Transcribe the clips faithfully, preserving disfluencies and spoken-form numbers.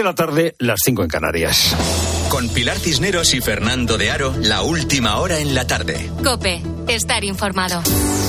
de la tarde, las cinco en Canarias. Con Pilar Cisneros y Fernando de Aro, la última hora en la tarde. COPE, estar informado.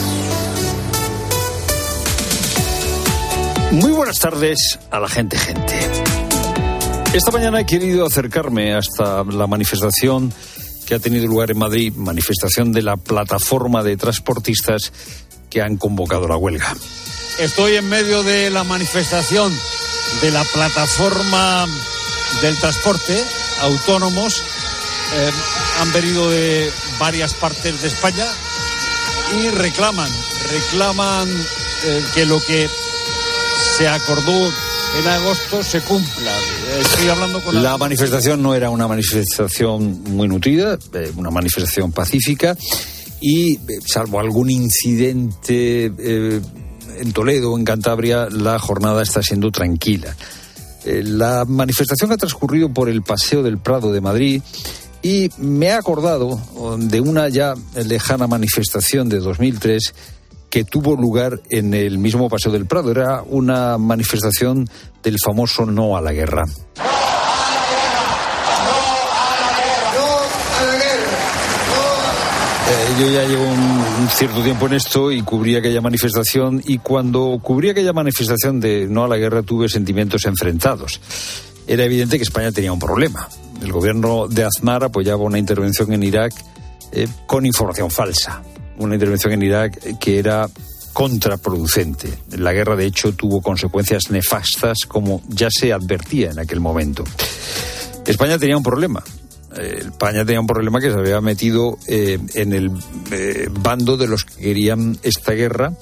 Muy buenas tardes a la gente, gente. Esta mañana he querido acercarme hasta la manifestación que ha tenido lugar en Madrid, manifestación de la plataforma de transportistas que han convocado la huelga. Estoy en medio de la manifestación de la plataforma del transporte, autónomos. Eh, han venido de varias partes de España y reclaman, reclaman eh, que lo que se acordó en agosto se cumpla. Estoy hablando con la... La manifestación no era una manifestación muy nutrida, eh, una manifestación pacífica y, eh, salvo algún incidente eh, en Toledo o en Cantabria, la jornada está siendo tranquila. Eh, la manifestación ha transcurrido por el Paseo del Prado de Madrid y me ha acordado de una ya lejana manifestación de dos mil tres que tuvo lugar en el mismo Paseo del Prado. Era una manifestación del famoso No a la Guerra. Eh, yo ya llevo un, un cierto tiempo en esto y cubrí aquella manifestación, y cuando cubrí aquella manifestación de No a la Guerra tuve sentimientos enfrentados. Era evidente que España tenía un problema. El gobierno de Aznar apoyaba una intervención en Irak eh, con información falsa. Una intervención en Irak que era contraproducente. La guerra, de hecho, tuvo consecuencias nefastas, como ya se advertía en aquel momento. España tenía un problema. Eh, España tenía un problema que se había metido eh, en el eh, bando de los que querían esta guerra,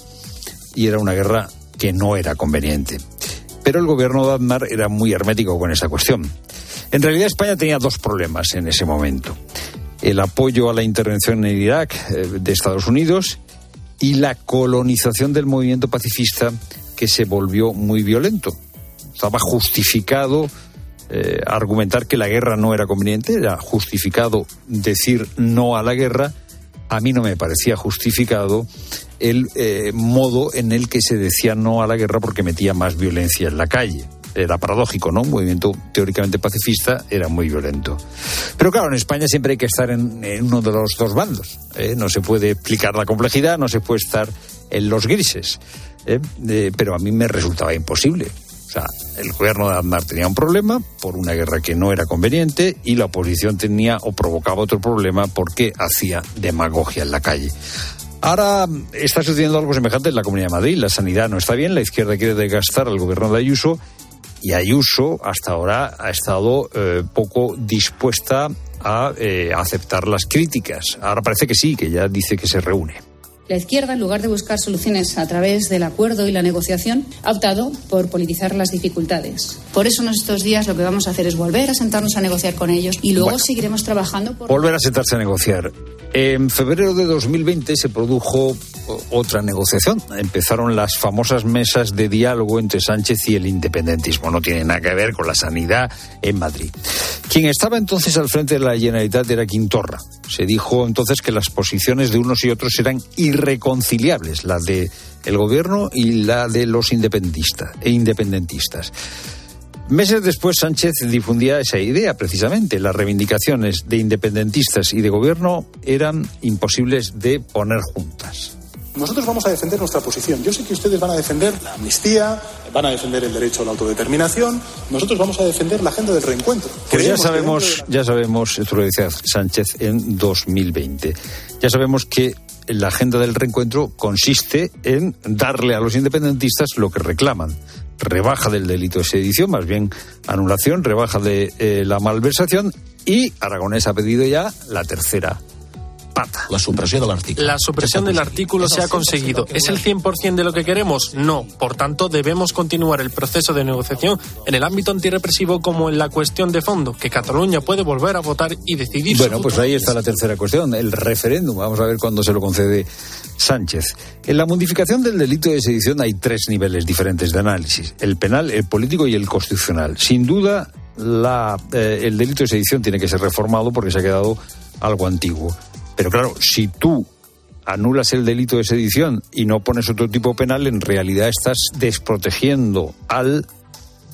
y era una guerra que no era conveniente. Pero el gobierno de Aznar era muy hermético con esa cuestión. En realidad, España tenía dos problemas en ese momento: el apoyo a la intervención en Irak eh, de Estados Unidos y la colonización del movimiento pacifista, que se volvió muy violento. Estaba justificado eh, argumentar que la guerra no era conveniente, era justificado decir no a la guerra. A mí no me parecía justificado el eh, modo en el que se decía no a la guerra, porque metía más violencia en la calle. Era paradójico, ¿no? Un movimiento teóricamente pacifista era muy violento. Pero claro, en España siempre hay que estar en, en uno de los dos bandos. ¿eh? No se puede explicar la complejidad, no se puede estar en los grises. ¿eh? Eh, pero a mí me resultaba imposible. O sea, el gobierno de Aznar tenía un problema por una guerra que no era conveniente, y la oposición tenía o provocaba otro problema porque hacía demagogia en la calle. Ahora está sucediendo algo semejante en la Comunidad de Madrid. La sanidad no está bien, la izquierda quiere desgastar al gobierno de Ayuso, y Ayuso hasta ahora ha estado eh, poco dispuesta a eh, aceptar las críticas. Ahora parece que sí, que ya dice que se reúne. La izquierda, en lugar de buscar soluciones a través del acuerdo y la negociación, ha optado por politizar las dificultades. Por eso en estos días lo que vamos a hacer es volver a sentarnos a negociar con ellos, y luego bueno, seguiremos trabajando por... Volver a sentarse a negociar. En febrero de dos mil veinte se produjo otra negociación. Empezaron las famosas mesas de diálogo entre Sánchez y el independentismo. No tiene nada que ver con la sanidad en Madrid. Quien estaba entonces al frente de la Generalitat era Quintorra. Se dijo entonces que las posiciones de unos y otros eran irreconciliables, la de el gobierno y la de los independentistas e independentistas. Meses después, Sánchez difundía esa idea, precisamente. Las reivindicaciones de independentistas y de gobierno eran imposibles de poner juntas. Nosotros vamos a defender nuestra posición. Yo sé que ustedes van a defender la amnistía, van a defender el derecho a la autodeterminación. Nosotros vamos a defender la agenda del reencuentro. Pues ya sabemos, ya sabemos, esto lo decía Sánchez en dos mil veinte, ya sabemos que la agenda del reencuentro consiste en darle a los independentistas lo que reclaman: rebaja del delito de sedición, más bien anulación, rebaja de eh, la malversación, y Aragonés ha pedido ya la tercera pata. La supresión del artículo. La supresión del artículo se ha conseguido. ¿Es el cien por ciento de lo que queremos? No. Por tanto, debemos continuar el proceso de negociación en el ámbito antirrepresivo como en la cuestión de fondo, que Cataluña puede volver a votar y decidir. Bueno, pues ahí está la tercera cuestión, el referéndum. Vamos a ver cuándo se lo concede Sánchez. En la modificación del delito de sedición hay tres niveles diferentes de análisis: el penal, el político y el constitucional. Sin duda, la, eh, el delito de sedición tiene que ser reformado porque se ha quedado algo antiguo. Pero claro, si tú anulas el delito de sedición y no pones otro tipo penal, en realidad estás desprotegiendo al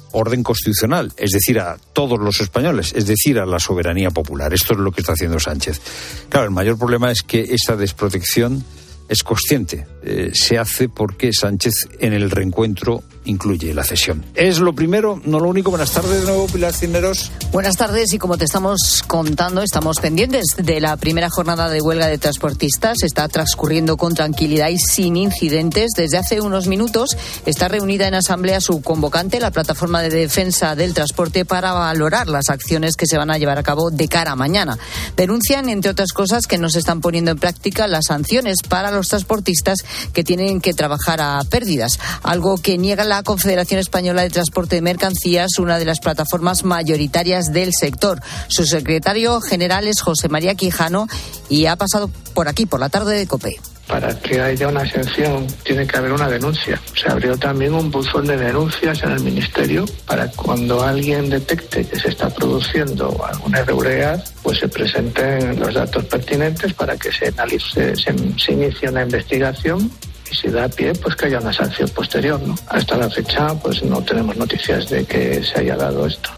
orden constitucional, es decir, a todos los españoles, es decir, a la soberanía popular. Esto es lo que está haciendo Sánchez. Claro, el mayor problema es que esa desprotección es consciente. Eh, se hace porque Sánchez en el reencuentro incluye la cesión. Es lo primero, no lo único. Buenas tardes de nuevo, Pilar Cisneros. Buenas tardes, y como te estamos contando, estamos pendientes de la primera jornada de huelga de transportistas. Está transcurriendo con tranquilidad y sin incidentes. Desde hace unos minutos está reunida en asamblea su convocante, la Plataforma de Defensa del Transporte, para valorar las acciones que se van a llevar a cabo de cara a mañana. Denuncian, entre otras cosas, que no se están poniendo en práctica las sanciones para los transportistas que tienen que trabajar a pérdidas, algo que niega la Confederación Española de Transporte de Mercancías, una de las plataformas mayoritarias del sector. Su secretario general es José María Quijano y ha pasado por aquí, por la tarde de COPE. Para que haya una sanción tiene que haber una denuncia. Se abrió también un buzón de denuncias en el Ministerio para cuando alguien detecte que se está produciendo alguna irregularidad, pues se presenten los datos pertinentes para que se analice, se, se inicie una investigación y si da pie, pues que haya una sanción posterior, ¿no? Hasta la fecha, pues no tenemos noticias de que se haya dado esto.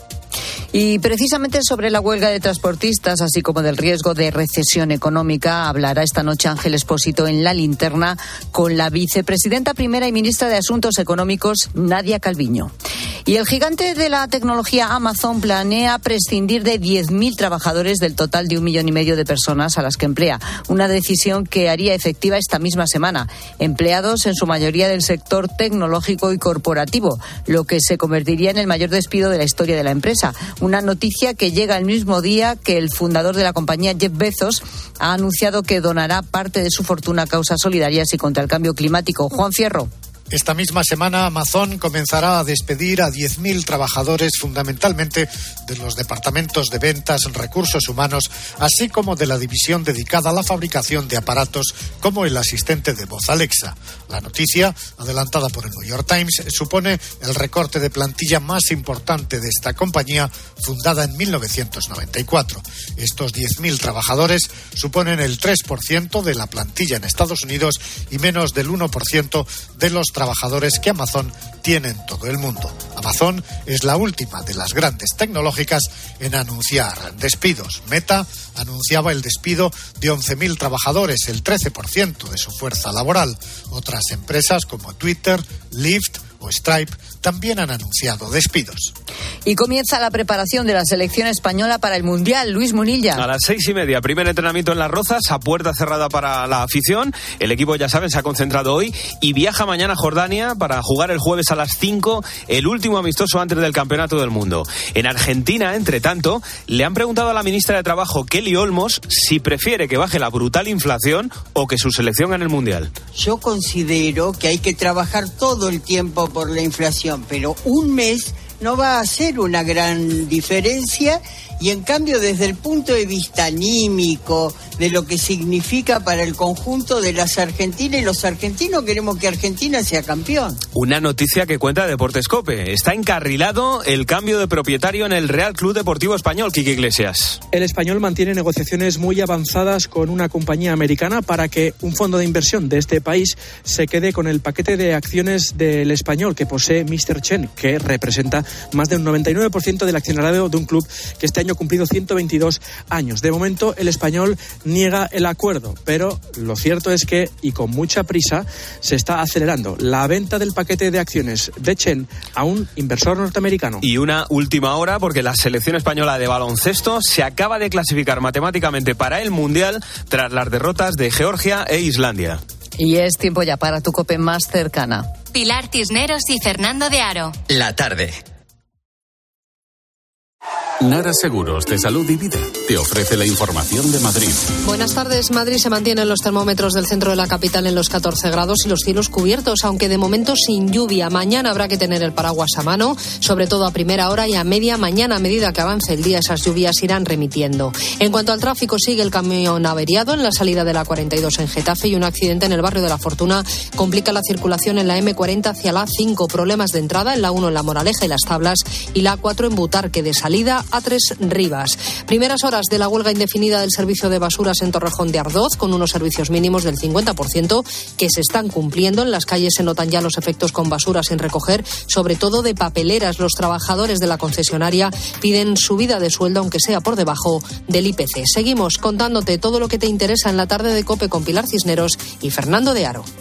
Y precisamente sobre la huelga de transportistas, así como del riesgo de recesión económica, hablará esta noche Ángel Expósito en La Linterna con la vicepresidenta primera y ministra de Asuntos Económicos, Nadia Calviño. Y el gigante de la tecnología Amazon planea prescindir de diez mil trabajadores del total de un millón y medio de personas a las que emplea. Una decisión que haría efectiva esta misma semana. Empleados en su mayoría del sector tecnológico y corporativo, lo que se convertiría en el mayor despido de la historia de la empresa. Una noticia que llega el mismo día que el fundador de la compañía, Jeff Bezos, ha anunciado que donará parte de su fortuna a causas solidarias y contra el cambio climático. Juan Fierro. Esta misma semana Amazon comenzará a despedir a diez mil trabajadores, fundamentalmente de los departamentos de ventas, recursos humanos, así como de la división dedicada a la fabricación de aparatos como el asistente de voz Alexa. La noticia, adelantada por el New York Times, supone el recorte de plantilla más importante de esta compañía, fundada en mil novecientos noventa y cuatro. Estos diez mil trabajadores suponen el tres por ciento de la plantilla en Estados Unidos y menos del uno por ciento de los trabajadores que Amazon tiene en todo el mundo. Amazon es la última de las grandes tecnológicas en anunciar despidos. Meta anunciaba el despido de once mil trabajadores, el trece por ciento de su fuerza laboral. Otras empresas como Twitter, Lyft o Stripe también han anunciado despidos. Y comienza la preparación de la selección española para el Mundial. Luis Munilla. A las seis y media, primer entrenamiento en Las Rozas, a puerta cerrada para la afición. El equipo, ya saben, se ha concentrado hoy y viaja mañana a Jordania para jugar el jueves a las cinco, el último amistoso antes del Campeonato del Mundo. En Argentina, entre tanto, le han preguntado a la ministra de Trabajo, Kelly Olmos, si prefiere que baje la brutal inflación o que su selección gane el Mundial. Yo considero que hay que trabajar todo el tiempo por la inflación, pero un mes no va a hacer una gran diferencia, y en cambio desde el punto de vista anímico, de lo que significa para el conjunto de las argentinas, y los argentinos queremos que Argentina sea campeón. Una noticia que cuenta Deportes COPE. Está encarrilado el cambio de propietario en el Real Club Deportivo Español, Quique Iglesias. El español mantiene negociaciones muy avanzadas con una compañía americana para que un fondo de inversión de este país se quede con el paquete de acciones del español que posee míster Chen, que representa más de un noventa y nueve por ciento del accionariado de un club que este año ha cumplido ciento veintidós años. De momento, el español niega el acuerdo, pero lo cierto es que, y con mucha prisa, se está acelerando la venta del paquete de acciones de Chen a un inversor norteamericano. Y una última hora, porque la selección española de baloncesto se acaba de clasificar matemáticamente para el Mundial tras las derrotas de Georgia e Islandia. Y es tiempo ya para tu COPE más cercana. Pilar Cisneros y Fernando de Aro. La tarde. Nara Seguros de Salud y Vida te ofrece la información de Madrid. Buenas tardes. Madrid se mantienen los termómetros del centro de la capital en los catorce grados y los cielos cubiertos, aunque de momento sin lluvia. Mañana habrá que tener el paraguas a mano, sobre todo a primera hora y a media mañana. A medida que avance el día, esas lluvias irán remitiendo. En cuanto al tráfico, sigue el camión averiado en la salida de la cuarenta y dos en Getafe, y un accidente en el barrio de La Fortuna complica la circulación en la eme cuarenta hacia la A cinco. Problemas de entrada en la uno en La Moraleja y Las Tablas, y la A cuatro en Butarque, de salida A tres Rivas. Primeras horas de la huelga indefinida del servicio de basuras en Torrejón de Ardoz, con unos servicios mínimos del cincuenta por ciento que se están cumpliendo. En las calles se notan ya los efectos con basuras sin recoger, sobre todo de papeleras. Los trabajadores de la concesionaria piden subida de sueldo, aunque sea por debajo del I P C. Seguimos contándote todo lo que te interesa en la tarde de COPE con Pilar Cisneros y Fernando de Aro.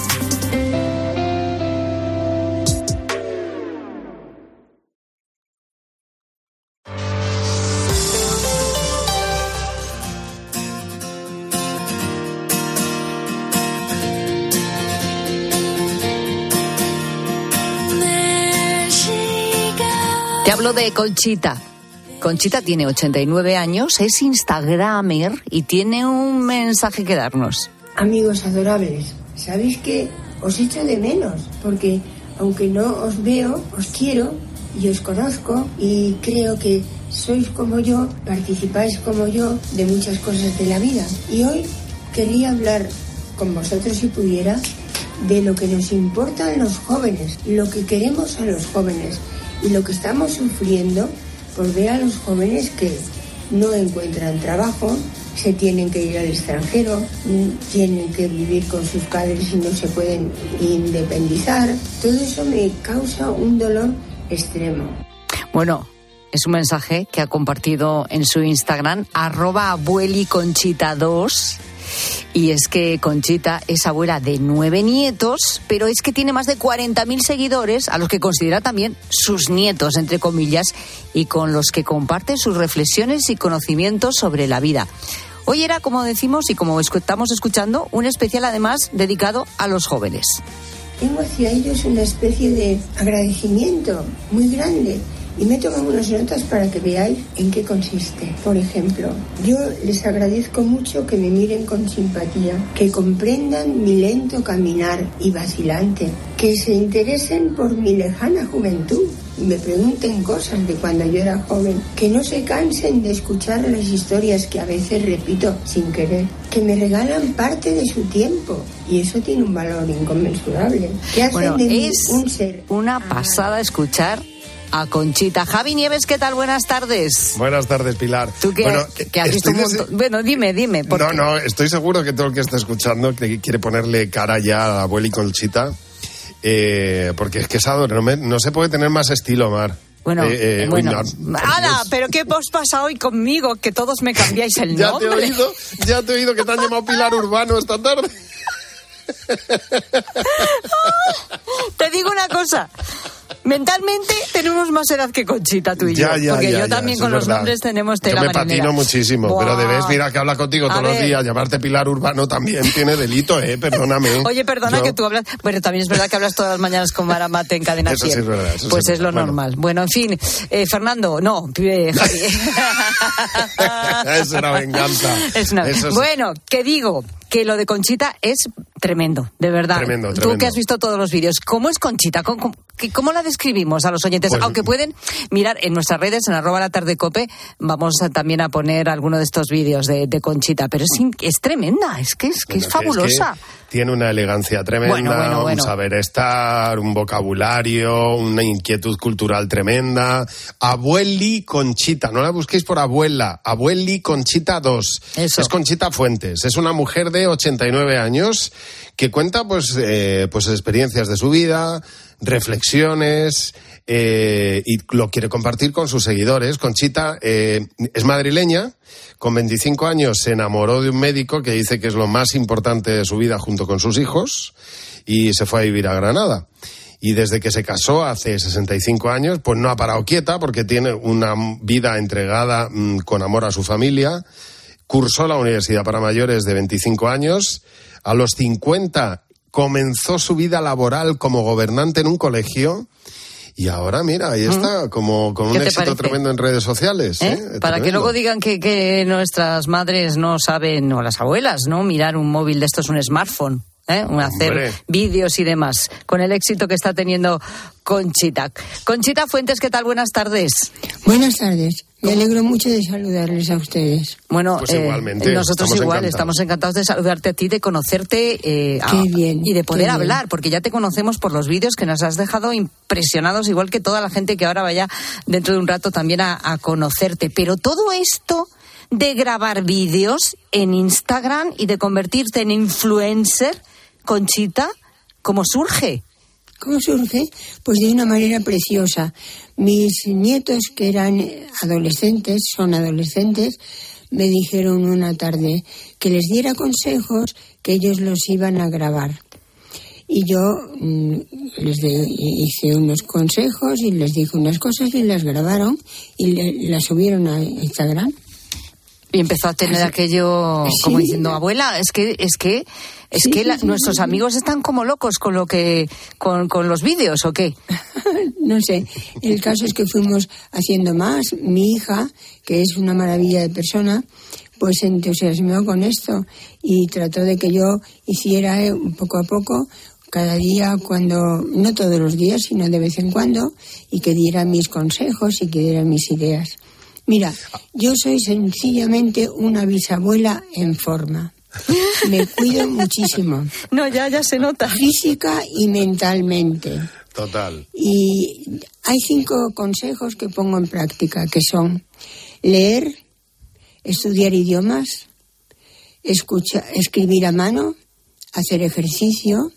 Te hablo de Conchita. Conchita tiene ochenta y nueve años, es instagramer y tiene un mensaje que darnos. Amigos adorables, ¿sabéis que os echo de menos? Porque aunque no os veo, os quiero y os conozco y creo que sois como yo, participáis como yo de muchas cosas de la vida. Y hoy quería hablar con vosotros, si pudiera, de lo que nos importa a los jóvenes, lo que queremos a los jóvenes y lo que estamos sufriendo por ver a los jóvenes que no encuentran trabajo, se tienen que ir al extranjero, tienen que vivir con sus padres y no se pueden independizar. Todo eso me causa un dolor extremo. Bueno, es un mensaje que ha compartido en su Instagram, arroba abueliconchita dos. Y es que Conchita es abuela de nueve nietos, pero es que tiene más de cuarenta mil seguidores, a los que considera también sus nietos, entre comillas, y con los que comparte sus reflexiones y conocimientos sobre la vida. Hoy era, como decimos y como estamos escuchando, un especial además dedicado a los jóvenes. Tengo hacia ellos una especie de agradecimiento muy grande. Y me he tomado unas notas para que veáis en qué consiste. Por ejemplo, yo les agradezco mucho que me miren con simpatía, que comprendan mi lento caminar y vacilante, que se interesen por mi lejana juventud y me pregunten cosas de cuando yo era joven, que no se cansen de escuchar las historias que a veces repito sin querer, que me regalan parte de su tiempo y eso tiene un valor inconmensurable. Que hacen bueno, de mí es un ser. Una pasada escuchar a Conchita. Javi Nieves, ¿qué tal? Buenas tardes. Buenas tardes, Pilar. Tú que, bueno, que, que has visto un montón... Des... Bueno, dime, dime. No, qué? no, estoy seguro que todo el que está escuchando quiere ponerle cara ya a la abuela y Conchita, eh, porque es que es adorable, no, me, no se puede tener más estilo, Mar. Bueno, eh, eh, bueno. No, Ana, pero ¿qué os pasa hoy conmigo? Que todos me cambiáis el ya nombre. Te he oído, ya te he oído que te han llamado Pilar Urbano esta tarde. Te digo una cosa. Mentalmente tenemos más edad que Conchita, tú y ya, yo. Ya, porque ya, yo ya, también con los verdad. nombres tenemos tela marinera. Yo me marinera. patino muchísimo, wow. Pero debes, mira, que habla contigo todos los días, llamarte Pilar Urbano también tiene delito, ¿eh? Perdóname. Oye, perdona yo... que tú hablas... Bueno, también es verdad que hablas todas las mañanas con Mara Mate en Cadena Eso cien. sí es verdad. Eso pues sí es lo bueno. normal. Bueno, en fin, eh, Fernando, no, eh, Javi. Es una venganza. Es una... Eso sí. Bueno, ¿qué digo? Que lo de Conchita es tremendo, de verdad. Tremendo, tremendo. Tú que has visto todos los vídeos, ¿cómo es Conchita? ¿Cómo, cómo, cómo la describimos a los oyentes? Pues, aunque pueden mirar en nuestras redes, en arroba la tarde cope, vamos a, también a poner alguno de estos vídeos de, de Conchita, pero es, es tremenda, es que es, que bueno, es fabulosa. Es que tiene una elegancia tremenda, bueno, bueno, bueno. un saber estar, un vocabulario, una inquietud cultural tremenda. Abueli Conchita, no la busquéis por abuela, Abueli Conchita dos. Eso. Es Conchita Fuentes, es una mujer de ochenta y nueve años que cuenta pues, eh, pues experiencias de su vida, reflexiones, eh, y lo quiere compartir con sus seguidores. Conchita eh, es madrileña, con veinticinco años se enamoró de un médico que dice que es lo más importante de su vida junto con sus hijos y se fue a vivir a Granada. Y desde que se casó hace sesenta y cinco años, pues no ha parado quieta porque tiene una vida entregada mmm, con amor a su familia. Cursó la Universidad para Mayores de veinticinco años. A los cincuenta comenzó su vida laboral como gobernante en un colegio. Y ahora, mira, ahí está, ¿Mm? como con un éxito parece? tremendo en redes sociales. ¿Eh? ¿Eh? Para que luego digan que, que nuestras madres no saben, o las abuelas, ¿no? Mirar un móvil de estos, un smartphone. ¿eh? Hacer Hombre. vídeos y demás, con el éxito que está teniendo Conchita. Conchita Fuentes, ¿qué tal? Buenas tardes. Buenas tardes. Me alegro mucho de saludarles a ustedes. Bueno, pues eh, nosotros estamos igual, encantados. estamos encantados de saludarte a ti, de conocerte eh, a, bien, y de poder hablar, bien. porque ya te conocemos por los vídeos que nos has dejado impresionados, igual que toda la gente que ahora vaya dentro de un rato también a, a conocerte. Pero todo esto de grabar vídeos en Instagram y de convertirte en influencer, Conchita, ¿cómo surge? ¿Cómo surge? Pues de una manera preciosa. Mis nietos, que eran adolescentes, son adolescentes, me dijeron una tarde que les diera consejos, que ellos los iban a grabar. Y yo mmm, les de, hice unos consejos y les dije unas cosas y las grabaron y le, las subieron a Instagram. Y empezó a tener aquello como sí, diciendo, abuela, es que es que es sí, que la, sí, nuestros sí. amigos están como locos con lo que con, con los vídeos, ¿o qué? No sé. El caso es que fuimos haciendo más. Mi hija, que es una maravilla de persona, pues se entusiasmó con esto y trató de que yo hiciera eh, poco a poco, cada día, cuando no todos los días, sino de vez en cuando, y que diera mis consejos y que diera mis ideas. Mira, yo soy sencillamente una bisabuela en forma. Me cuido muchísimo. No, ya, ya se nota. Física y mentalmente. Total. Y hay cinco consejos que pongo en práctica, que son leer, estudiar idiomas, escuchar, escribir a mano, hacer ejercicio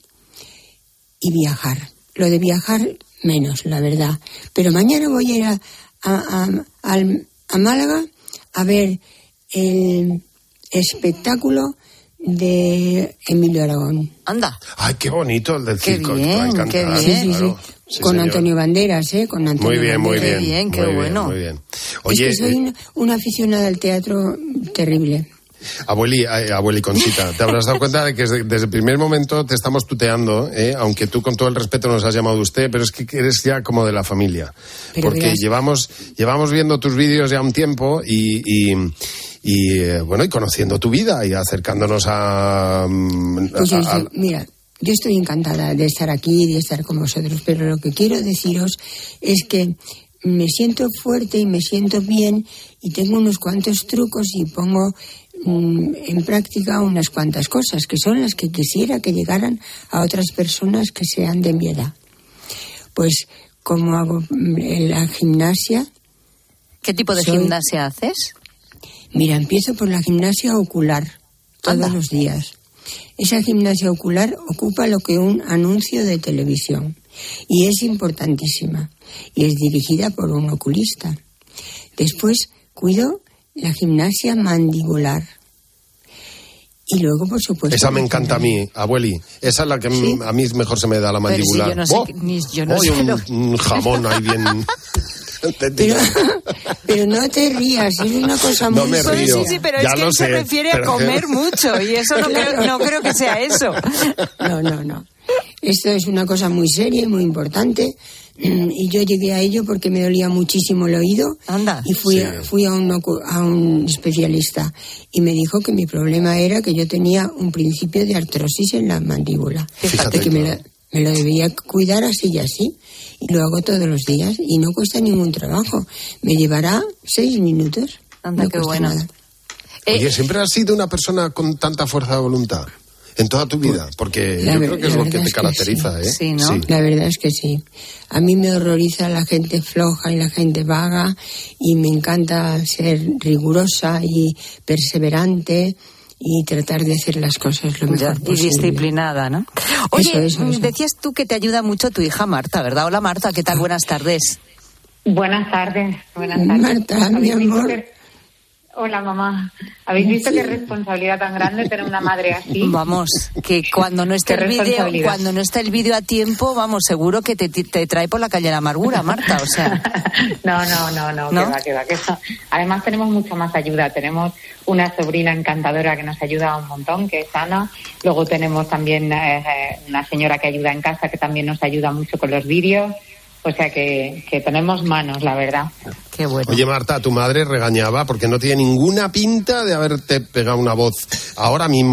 y viajar. Lo de viajar, menos, la verdad. Pero mañana voy a ir a, a, a, al... a Málaga a ver el espectáculo de Emilio Aragón. Anda. Ay, qué bonito el del qué circo. Bien, qué bien. Sí, sí, sí. Sí, con señor. Antonio Banderas, ¿eh? Con Antonio muy bien, Banderas. muy bien. Qué bien, qué muy bueno. Bien, muy bien. Oye, es que soy eh, una, una aficionada al teatro terrible. Abueli, eh, abueli Conchita, te habrás dado cuenta de que desde, desde el primer momento te estamos tuteando, ¿eh? Aunque tú con todo el respeto nos has llamado usted, pero es que eres ya como de la familia. Pero porque verás. llevamos llevamos viendo tus vídeos ya un tiempo y, y, y eh, bueno, y conociendo tu vida y acercándonos a... Pues a, a, a mira, yo estoy encantada de estar aquí y de estar con vosotros, pero lo que quiero deciros es que me siento fuerte y me siento bien y tengo unos cuantos trucos y pongo en práctica unas cuantas cosas que son las que quisiera que llegaran a otras personas que sean de mi edad. Pues como hago la gimnasia. ¿Qué tipo de soy... gimnasia haces? Mira, empiezo por la gimnasia ocular todos Anda. los días. Esa gimnasia ocular ocupa lo que un anuncio de televisión y es importantísima y es dirigida por un oculista. Después cuido la gimnasia mandibular. Y luego, por supuesto... Esa me encanta a mí, abueli. Esa es la que ¿Sí? a mí mejor se me da, la mandibular. Si yo no sé, ¡Oh! ni, yo no ¡Oh! sé un, lo... un jamón ahí bien... pero, pero no te rías, es una cosa muy... No me río, sí, sí, pero ya es que lo él sé, se refiere pero... a comer mucho y eso no, claro. creo, no creo que sea eso. No, no, no. Esto es una cosa muy seria y muy importante. Y yo llegué a ello porque me dolía muchísimo el oído. Anda. Y fui, sí. a, fui a, un, a un especialista y me dijo que mi problema era que yo tenía un principio de artrosis en la mandíbula. Fíjate que me, la, me lo debía cuidar así y así. Y lo hago todos los días y no cuesta ningún trabajo. Me llevará seis minutos. Anda, no qué cuesta bueno. nada. Oye, Eh, ¿siempre has sido una persona con tanta fuerza de voluntad? En toda tu vida, porque la yo ver, creo que es lo que te es caracteriza, que sí. ¿eh? Sí, ¿no? Sí. La verdad es que sí. A mí me horroriza la gente floja y la gente vaga y me encanta ser rigurosa y perseverante y tratar de hacer las cosas lo mejor ya, posible. Y disciplinada, ¿no? Oye, eso, eso, eso. decías tú que te ayuda mucho tu hija Marta, ¿verdad? Hola Marta, ¿qué tal? Buenas tardes. Buenas tardes. Buenas tardes. Marta, mi amor. Que... Hola, mamá. ¿Habéis visto sí. qué responsabilidad tan grande tener una madre así? Vamos, que cuando no esté el vídeo, cuando no está el vídeo a tiempo, vamos, seguro que te, te trae por la calle de la amargura, Marta, o sea. No, no, no, no, ¿No? que va, que va, que va. Además tenemos mucha más ayuda. Tenemos una sobrina encantadora que nos ayuda un montón, que es Ana. Luego tenemos también eh, una señora que ayuda en casa, que también nos ayuda mucho con los vídeos. O sea que, que tenemos manos, la verdad. Qué bueno. Oye, Marta, tu madre regañaba porque no tiene ninguna pinta de haberte pegado una voz ahora mismo.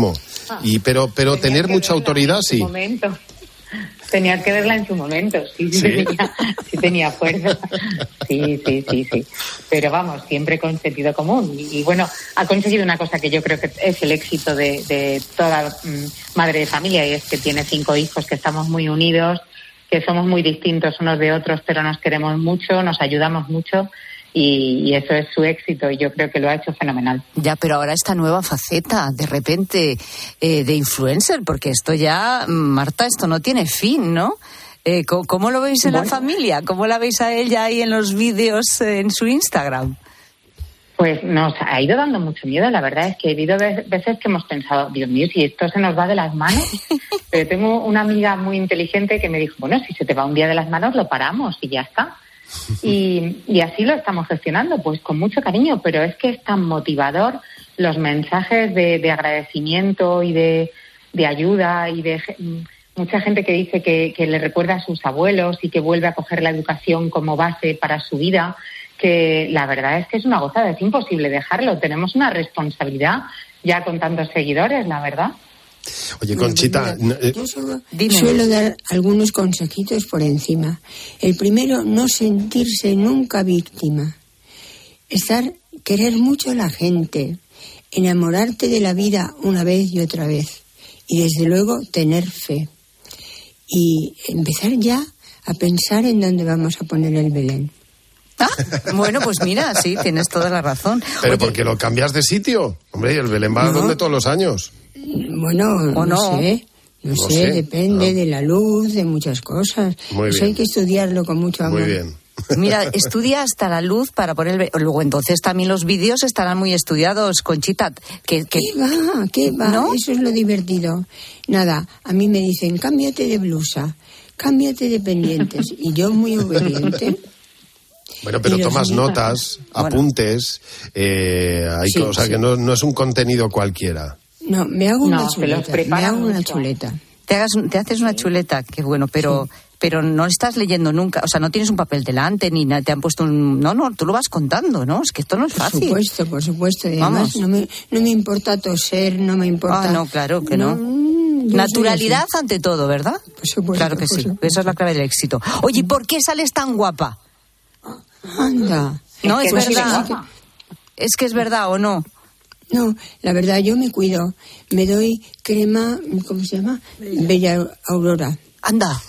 Y pero pero Tenías tener que mucha verla autoridad, en su sí. momento. Tenías que verla en su momento, sí, sí, ¿Sí? Tenía, sí tenía fuerza. Sí, sí, sí, sí. Pero vamos, siempre con sentido común. Y, y bueno, ha conseguido una cosa que yo creo que es el éxito de, de toda mm, madre de familia, y es que tiene cinco hijos, que estamos muy unidos, que somos muy distintos unos de otros, pero nos queremos mucho, nos ayudamos mucho. Y, y eso es su éxito, y yo creo que lo ha hecho fenomenal. Ya, pero ahora esta nueva faceta, de repente, eh, de influencer, porque esto ya, Marta, esto no tiene fin, ¿no? Eh, ¿cómo, ¿Cómo lo veis en bueno. la familia? ¿Cómo la veis a ella ahí en los vídeos eh, en su Instagram? Pues nos ha ido dando mucho miedo, la verdad es que ha habido veces que hemos pensado, Dios mío, si esto se nos va de las manos. Pero tengo una amiga muy inteligente que me dijo, bueno, si se te va un día de las manos, lo paramos y ya está. Y, y así lo estamos gestionando, pues con mucho cariño, pero es que es tan motivador los mensajes de, de agradecimiento y de, de ayuda, y de mucha gente que dice que, que le recuerda a sus abuelos y que vuelve a coger la educación como base para su vida, que la verdad es que es una gozada, es imposible dejarlo, tenemos una responsabilidad ya con tantos seguidores, la verdad. Oye, Conchita, Mira, eh, yo solo suelo dar algunos consejitos por encima. El primero, no sentirse nunca víctima. Estar, querer mucho a la gente, enamorarte de la vida una vez y otra vez. Y desde luego, tener fe. Y empezar ya a pensar en dónde vamos a poner el Belén. Ah, bueno, pues mira, sí, tienes toda la razón. Pero Oye, porque lo cambias de sitio. Hombre, el Belén va No. donde todos los años. Bueno, ¿O no, no? sé, no, No sé, sé, depende no. de la luz, de muchas cosas. Muy Eso bien. hay que estudiarlo con mucho amor. Muy bien. mira, estudia hasta la luz para poner... el- Luego, entonces, también los vídeos estarán muy estudiados, Conchita. Que, que... ¿Qué va? ¿Qué va? ¿No? Eso es lo divertido. Nada, a mí me dicen, cámbiate de blusa, cámbiate de pendientes. Y yo muy obediente. Bueno, pero Y los tomas niños- notas, Bueno. apuntes, eh, hay Sí, co- o sea sí. que no, no es un contenido cualquiera. No, me hago No, una se los chuleta. Me prepara hago una mucho. chuleta. Te, hagas, un- te haces una chuleta, qué bueno, pero... Sí. Pero no estás leyendo nunca, o sea, no tienes un papel delante, ni na- te han puesto un... No, no, tú lo vas contando, ¿no? Es que esto no es Por fácil. supuesto, por supuesto. Y además Vamos. no me, no me importa toser, no me importa... Ah, no, claro que no. mm, yo soy Naturalidad así. ante todo, ¿verdad? Por supuesto, Claro que por sí, supuesto. esa es la clave del éxito. Oye, ¿por qué sales tan guapa? Anda. No, es que no soy verdad. guapa. Es que es verdad o no. No, la verdad, yo me cuido. Me doy crema, ¿cómo se llama? Bella Aurora. Anda,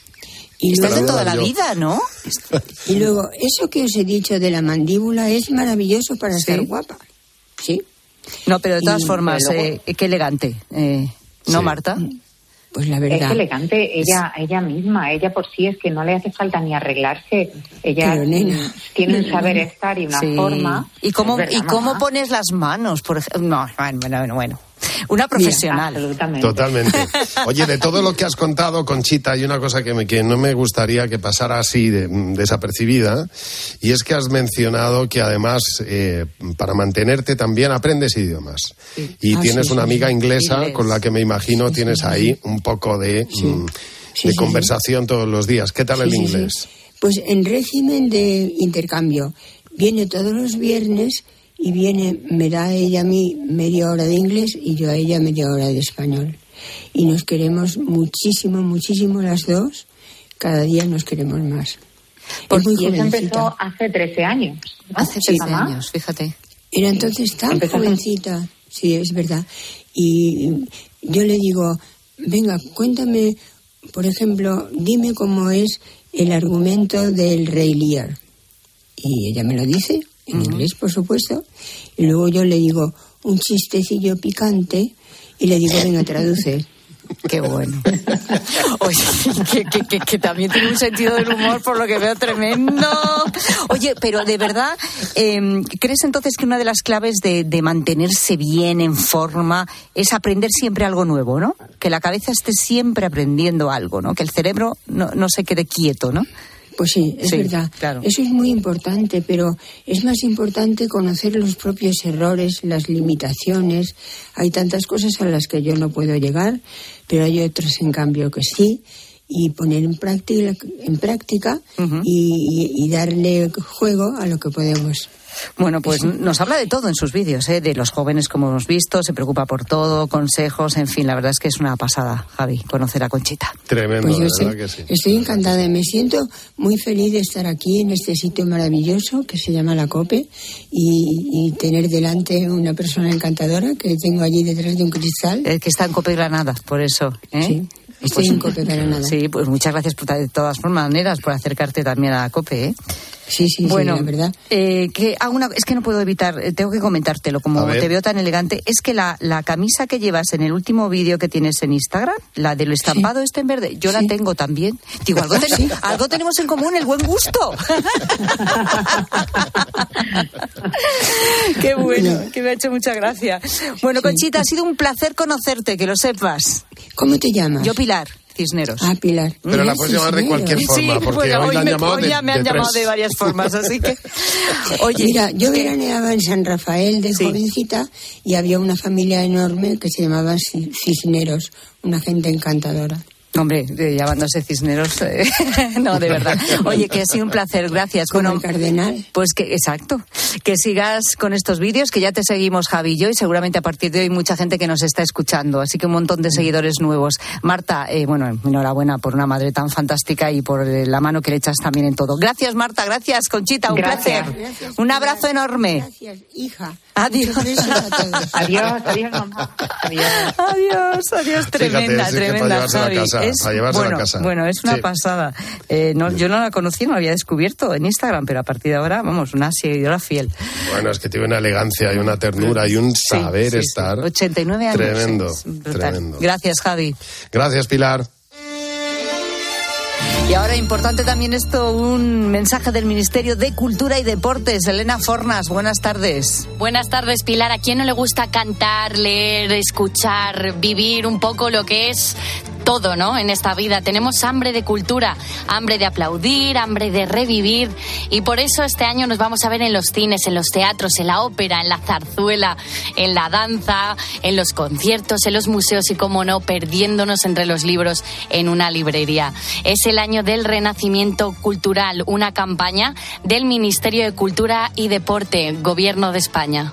Y estás de luego, toda la yo. vida, ¿no? y luego, eso que os he dicho de la mandíbula es maravilloso para Sí. estar guapa. ¿Sí? No, pero de todas Y, formas, pero luego- eh, qué elegante. Eh, ¿No, Sí. Marta? Pues la Es verdad. elegante ella ella misma, ella por sí es que no le hace falta ni arreglarse. Ella Pero, nena, mm, tiene un nena, saber estar y una Sí. forma. ¿Y cómo, Es verdad, ¿y cómo mamá. pones las manos? Por ejemplo, no, bueno, bueno, bueno, bueno. Una profesional. Absolutamente. Totalmente. Oye, de todo lo que has contado, Conchita, hay una cosa que, me, que no me gustaría que pasara así de- desapercibida, y es que has mencionado que además eh, para mantenerte también aprendes idiomas. Y Ah, tienes sí, una sí, amiga sí. inglesa Inglés. con la que me imagino Sí, tienes sí, ahí sí. un poco de, mm, Sí, de sí, conversación todos los días. ¿Qué tal Sí, el sí, sí. inglés? Pues en régimen de intercambio. Viene todos los viernes y viene, me da ella a mí media hora de inglés y yo a ella media hora de español. Y nos queremos muchísimo, muchísimo las dos. Cada día nos queremos más. Pues, es muy y eso jovencita. empezó hace trece años. ¿no? Hace Sí, trece mamá. años, fíjate. Era entonces tan Empezó con- jovencita. Sí, es verdad. Y yo le digo, venga, cuéntame, por ejemplo, dime cómo es el argumento del Rey Lear. Y ella me lo dice, en inglés, por supuesto. Y luego yo le digo un chistecillo picante y le digo, venga, traduce. Qué bueno. Oye, que, que, que, que también tiene un sentido del humor, por lo que veo, tremendo. Oye, pero de verdad, eh, ¿crees entonces que una de las claves de, de mantenerse bien, en forma, es aprender siempre algo nuevo, ¿no? Que la cabeza esté siempre aprendiendo algo, ¿no? Que el cerebro no, no se quede quieto, ¿no? Pues sí, es Sí, verdad. claro. Eso es muy importante, pero es más importante conocer los propios errores, las limitaciones. Hay tantas cosas a las que yo no puedo llegar, pero hay otras, en cambio, que sí. y poner en práctica, en práctica uh-huh. y, y, y darle juego a lo que podemos. Bueno, pues sí. Nos habla de todo en sus vídeos, ¿eh? De los jóvenes, como hemos visto, se preocupa por todo, consejos, en fin, la verdad es que es una pasada, Javi, conocer a Conchita. Tremendo, pues yo de verdad sé, que sí. Estoy encantada y me siento muy feliz de estar aquí en este sitio maravilloso que se llama La Cope y, y tener delante una persona encantadora que tengo allí detrás de un cristal. El que está en Cope Granada, por eso, ¿eh? Sí. Estoy pues, en Cope Granada. Sí, pues muchas gracias por, de todas maneras por acercarte también a la Cope, ¿eh? Sí, sí, bueno, sí, la verdad. Eh, que, ah, una, es que no puedo evitar, eh, tengo que comentártelo, como te veo tan elegante. Es que la, la camisa que llevas en el último vídeo que tienes en Instagram, la del estampado sí. este en verde, yo sí. la tengo también. Digo, algo, ten, ¿Sí? algo tenemos en común, el buen gusto. Qué bueno, que me ha hecho mucha gracia. Bueno, sí. Conchita, ha sido un placer conocerte, que lo sepas. ¿Cómo te llamas? Yo, Pilar Cisneros. Ah, Pilar. Pero la puedes llamar de cualquier forma, sí, porque bueno, hoy, hoy la han me, llamado hoy de, ya me han de llamado tres. de varias formas, así que... Oye, mira, yo veraneaba en San Rafael de sí. jovencita y había una familia enorme que se llamaba Cisneros, una gente encantadora. Hombre, llamándose Cisneros, eh, no, de verdad. Oye, que ha sido un placer, gracias. Como bueno, el cardenal. Pues que, exacto, que sigas con estos vídeos, que ya te seguimos, Javi y yo, y seguramente a partir de hoy mucha gente que nos está escuchando, así que un montón de seguidores nuevos. Marta, eh, bueno, enhorabuena por una madre tan fantástica y por la mano que le echas también en todo. Gracias, Marta, gracias, Conchita, un gracias. placer. Gracias, un abrazo gracias, enorme. Gracias, hija. Adiós. Adiós, adiós, mamá. Adiós. Adiós, adiós, tremenda, Fíjate, tremenda, es que para llevarse Javi. a casa, Es, para llevarse bueno, a casa. bueno, es una sí. pasada. Eh, no, yo no la conocía, no la había descubierto en Instagram, pero a partir de ahora, vamos, una seguidora fiel. Bueno, es que tiene una elegancia y una ternura y un saber sí, sí, estar. Sí. ochenta y nueve años. Tremendo, tremendo. Gracias, Javi. Gracias, Pilar. Y ahora, importante también esto, un mensaje del Ministerio de Cultura y Deportes. Elena Fornas, buenas tardes. Buenas tardes, Pilar. ¿A quién no le gusta cantar, leer, escuchar, vivir un poco lo que es todo, ¿no? En esta vida tenemos hambre de cultura, hambre de aplaudir, hambre de revivir, y por eso este año nos vamos a ver en los cines, en los teatros, en la ópera, en la zarzuela, en la danza, en los conciertos, en los museos y, como no, perdiéndonos entre los libros en una librería. Es el año del renacimiento cultural, una campaña del Ministerio de Cultura y Deporte, Gobierno de España.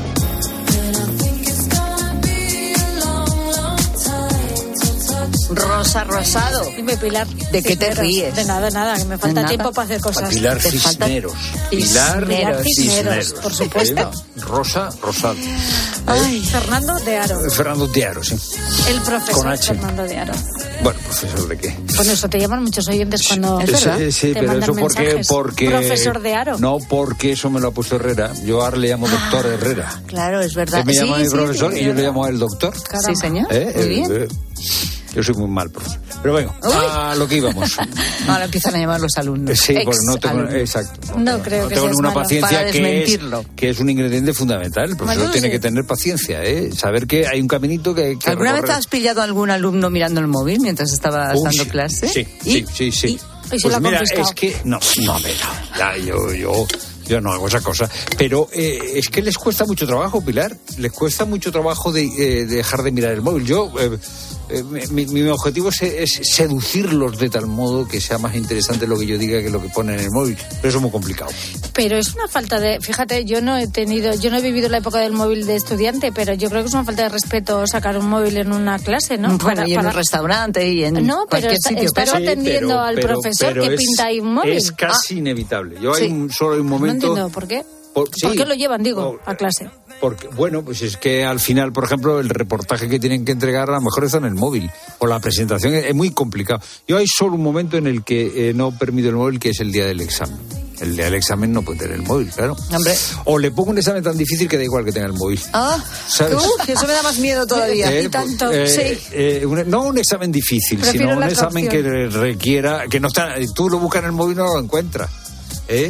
Rosa Rosado. Dime, Pilar. ¿De qué te ríes? De nada, nada, que me falta nada. tiempo para hacer cosas. Pilar Cisneros. Pilar Pilar Cisneros, Cisneros, por supuesto. ¿Eh? Rosa Rosado. Ay, Fernando de Aro. Fernando de Aro, sí. El profesor Con H. Fernando de Aro. Bueno, ¿profesor de qué? Con eso te llaman muchos oyentes cuando es verdad. Sí, sí, te pero mandan eso porque, mensajes. porque... Profesor de Aro. No, porque eso me lo ha puesto Herrera. Yo ahora le llamo doctor Herrera. Claro, es verdad. Él me llama sí, mi sí, profesor sí, y yo le llamo a él doctor. Caramba. Sí, señor. ¿Eh? Muy bien. Eh, eh. Yo soy muy mal, profesor. Pero bueno, a lo que íbamos. Ahora empiezan a llamar los alumnos. Sí, porque no tengo, alumnos. exacto. No, no creo no que tengo seas ninguna malo. paciencia Para que es, desmentirlo. que es un ingrediente fundamental. El profesor Bueno, tiene sí. que tener paciencia, ¿eh? Saber que hay un caminito que, que ¿Alguna recorrer. vez has pillado a algún alumno mirando el móvil mientras estaba Uy, dando clase? Sí, ¿Y? sí, sí, sí. ¿Y? ¿Y se Pues lo ha mira, confiscado? es que no, no, me no, ya, yo, yo, yo no hago esa cosa. Pero eh, es que les cuesta mucho trabajo, Pilar. Les cuesta mucho trabajo de, eh, de dejar de mirar el móvil. Yo eh, eh, mi, mi objetivo es, es seducirlos de tal modo que sea más interesante lo que yo diga que lo que ponen en el móvil. Pero eso es muy complicado. Pero es una falta de... Fíjate, yo no he tenido... Yo no he vivido la época del móvil de estudiante, pero yo creo que es una falta de respeto sacar un móvil en una clase, ¿no? Bueno, para, y en para... un restaurante y en no, pero cualquier está, sitio. estar pero... atendiendo Sí, pero, al pero, profesor pero que es, pinta ahí un móvil. Es casi Ah. inevitable. Yo Sí. hay un, solo hay un momento... No entiendo, ¿por qué? Por, ¿Por sí, qué lo llevan, digo, por, a clase? Porque, bueno, pues es que al final, por ejemplo, el reportaje que tienen que entregar a lo mejor está en el móvil, o la presentación es, es muy complicado. Yo hay solo un momento en el que eh, no permito el móvil, que es el día del examen. El día del examen no puede tener el móvil, claro. Hombre. O le pongo un examen tan difícil que da igual que tenga el móvil. Ah, ¿sabes? uh, eso me da más miedo todavía. Eh, y tanto, eh, sí. eh, un, no un examen difícil, Prefiero sino un la examen opción. que requiera, que no está, tú lo buscas en el móvil y no lo encuentras, ¿eh?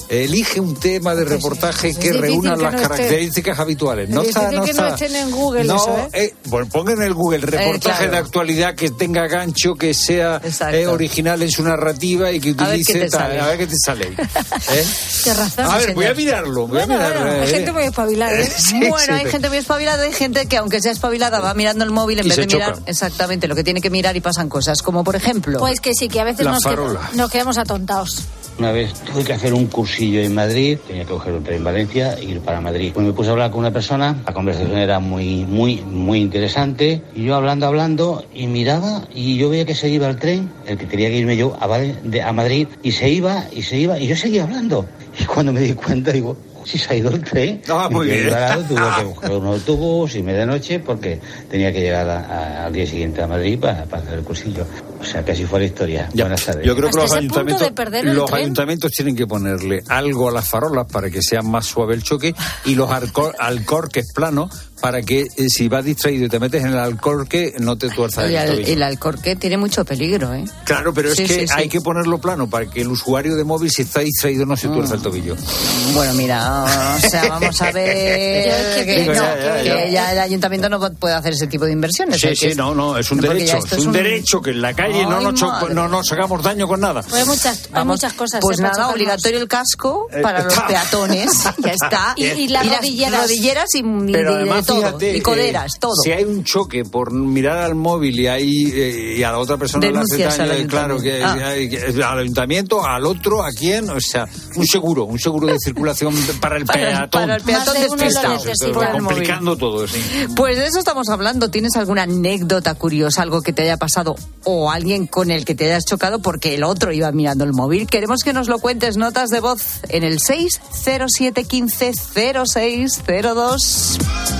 Elige un tema de reportaje es que difícil reúna que las no esté- características habituales. No Es está, difícil no que está. no estén en Google no, eso, ¿eh? eh, bueno, pongan en el Google reportaje claro. de actualidad que tenga gancho, que sea eh, original en su narrativa y que A ver qué utilice te tal- sale. a ver qué te sale. ¿Eh? Qué razón, A ver, voy a señor. mirarlo, voy a Bueno, mirar. bueno, hay eh, gente muy espabilada, ¿eh? Sí, Bueno, sí, hay gente muy espabilada, hay gente que aunque sea espabilada va mirando el móvil en Y vez se de mirar chocan. exactamente lo que tiene que mirar y pasan cosas, como por ejemplo... Pues que sí, que a veces La nos, qued- farola. nos quedamos atontados. Una vez tuve que hacer un cursillo en Madrid, tenía que coger un tren en Valencia e ir para Madrid. Pues me puse a hablar con una persona, la conversación era muy, muy, muy interesante, y yo hablando, hablando, y miraba, y yo veía que se iba el tren, el que quería que irme yo a, Val- de- a Madrid, y se iba, y se iba, y yo seguía hablando. Y cuando me di cuenta, digo, si se ha ido el tren. Ah, muy Me quedé bien. parado, tuve que coger un autobús y medianoche porque tenía que llegar a- a- al día siguiente a Madrid para, para hacer el cursillo. O sea, que así fue la historia. Buenas tardes. Yo creo que los Hasta ese punto ayuntamientos, de perder el los tren. ayuntamientos tienen que ponerle algo a las farolas para que sea más suave el choque y los alcor, alcorques planos para que eh, si vas distraído y te metes en el alcorque no te tuerzas Oye, el el, tobillo. el alcorque tiene mucho peligro, ¿eh? Claro, pero es Sí, que sí, sí. hay que ponerlo plano para que el usuario de móvil, si está distraído, no se tuerza el tobillo. Bueno, mira, o sea, vamos a ver Yo es que que, pienso no, ya, ya, que ya. ya el ayuntamiento no puede hacer ese tipo de inversiones. Sí, hay sí, que- no, no, es un porque ya derecho, esto es un derecho que en la calle no, Ay, nos cho- madre. no nos hagamos daño con nada. Pues hay muchas, hay Vamos, muchas cosas. Pues ¿eh? para nada, chocarnos. obligatorio el casco para los peatones, ya está. Y- y las rodilleras. rodilleras y, y Pero de- de además, todo, fíjate, y coderas, eh, todo. si hay un choque por mirar al móvil y hay eh, y a la otra persona le hace Denuncias daño, al eh, claro que, ayuntamiento. hay que- al ayuntamiento, al otro, a quién, o sea, un seguro, un seguro de circulación para el Para- peatón. para el peatón Más de uno lo despistado. necesita. Por el móvil. Complicando todo, sí. Pues de eso estamos hablando. ¿Tienes alguna anécdota curiosa, algo que te haya pasado o alguien con el que te hayas chocado porque el otro iba mirando el móvil? Queremos que nos lo cuentes, notas de voz en el seis cero siete uno cinco cero seis cero dos.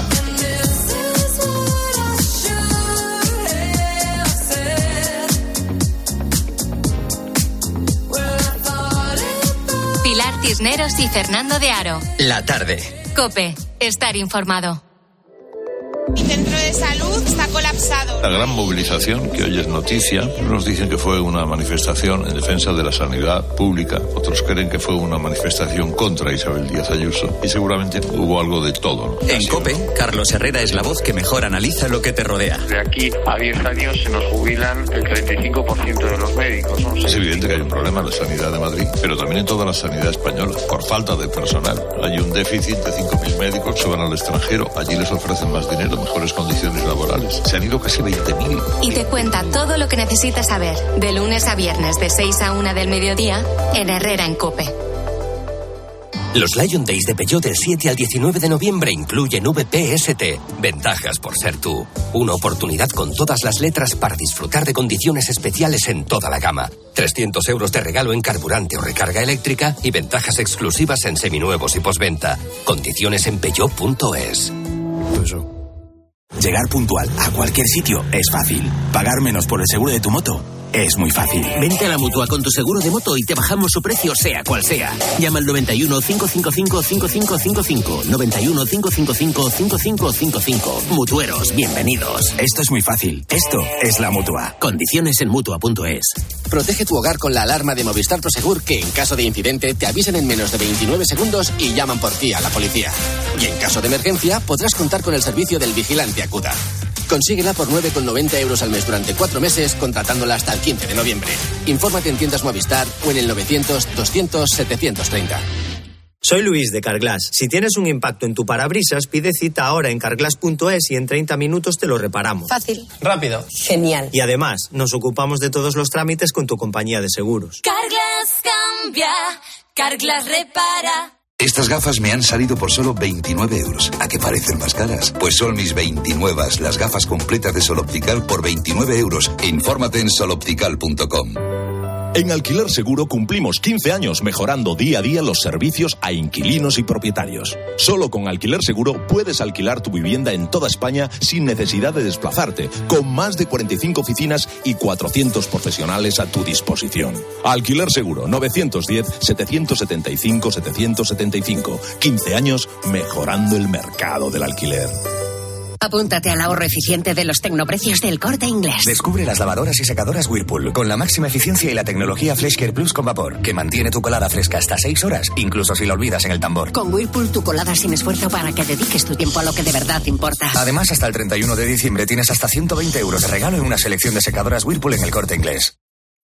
Pilar Cisneros y Fernando de Aro. La tarde. COPE. Estar informado. Mi centro de salud está colapsado. La gran movilización que hoy es noticia, unos dicen que fue una manifestación en defensa de la sanidad pública, otros creen que fue una manifestación contra Isabel Díaz Ayuso y seguramente hubo algo de todo, ¿no? En COPE, Carlos Herrera es la voz que mejor analiza lo que te rodea. De aquí a diez años se nos jubilan el treinta y cinco por ciento de los médicos, ¿no? Es evidente que hay un problema en la sanidad de Madrid, pero también en toda la sanidad española, por falta de personal. Hay un déficit de cinco mil médicos que van al extranjero, allí les ofrecen más dinero, mejores condiciones laborales. Se han ido casi veinte mil. Y te cuenta todo lo que necesitas saber, de lunes a viernes de seis a una del mediodía, en Herrera en COPE. Los Lion Days de Peugeot del siete al diecinueve de noviembre incluyen V P S T. Ventajas por ser tú. Una oportunidad con todas las letras para disfrutar de condiciones especiales en toda la gama. trescientos euros de regalo en carburante o recarga eléctrica y ventajas exclusivas en seminuevos y postventa. Condiciones en peugeot punto es. Llegar puntual a cualquier sitio es fácil. Pagar menos por el seguro de tu moto es muy fácil. Vente a la Mutua con tu seguro de moto y te bajamos su precio sea cual sea. Llama al noventa y uno, cinco cinco cinco, cinco cinco cinco cinco. noventa y uno, cinco cinco cinco, cinco cinco cinco cinco. Mutueros, bienvenidos. Esto es muy fácil. Esto es la Mutua. Condiciones en mutua punto es. Protege tu hogar con la alarma de Movistar Prosegur que en caso de incidente te avisan en menos de veintinueve segundos y llaman por ti a la policía. Y en caso de emergencia podrás contar con el servicio del vigilante Acuda. Consíguela por nueve con noventa euros al mes durante cuatro meses contratándola hasta el quince de noviembre. Infórmate en tiendas Movistar o en el novecientos, doscientos, setecientos treinta. Soy Luis de Carglass. Si tienes un impacto en tu parabrisas, pide cita ahora en carglass punto es y en treinta minutos te lo reparamos. Fácil. Rápido. Genial. Y además, nos ocupamos de todos los trámites con tu compañía de seguros. Carglass cambia, Carglass repara. Estas gafas me han salido por solo veintinueve euros. ¿A qué parecen más caras? Pues son mis veintinueve, las gafas completas de Sol Optical por veintinueve euros. Infórmate en sol optical punto com. En Alquiler Seguro cumplimos quince años mejorando día a día los servicios a inquilinos y propietarios. Solo con Alquiler Seguro puedes alquilar tu vivienda en toda España sin necesidad de desplazarte, con más de cuarenta y cinco oficinas y cuatrocientos profesionales a tu disposición. Alquiler Seguro, novecientos diez, setecientos setenta y cinco, setecientos setenta y cinco. quince años mejorando el mercado del alquiler. Apúntate al ahorro eficiente de los tecnoprecios del Corte Inglés. Descubre las lavadoras y secadoras Whirlpool con la máxima eficiencia y la tecnología FreshCare Plus con vapor, que mantiene tu colada fresca hasta seis horas, incluso si la olvidas en el tambor. Con Whirlpool, tu colada sin esfuerzo para que dediques tu tiempo a lo que de verdad importa. Además, hasta el treinta y uno de diciembre tienes hasta ciento veinte euros de regalo en una selección de secadoras Whirlpool en el Corte Inglés.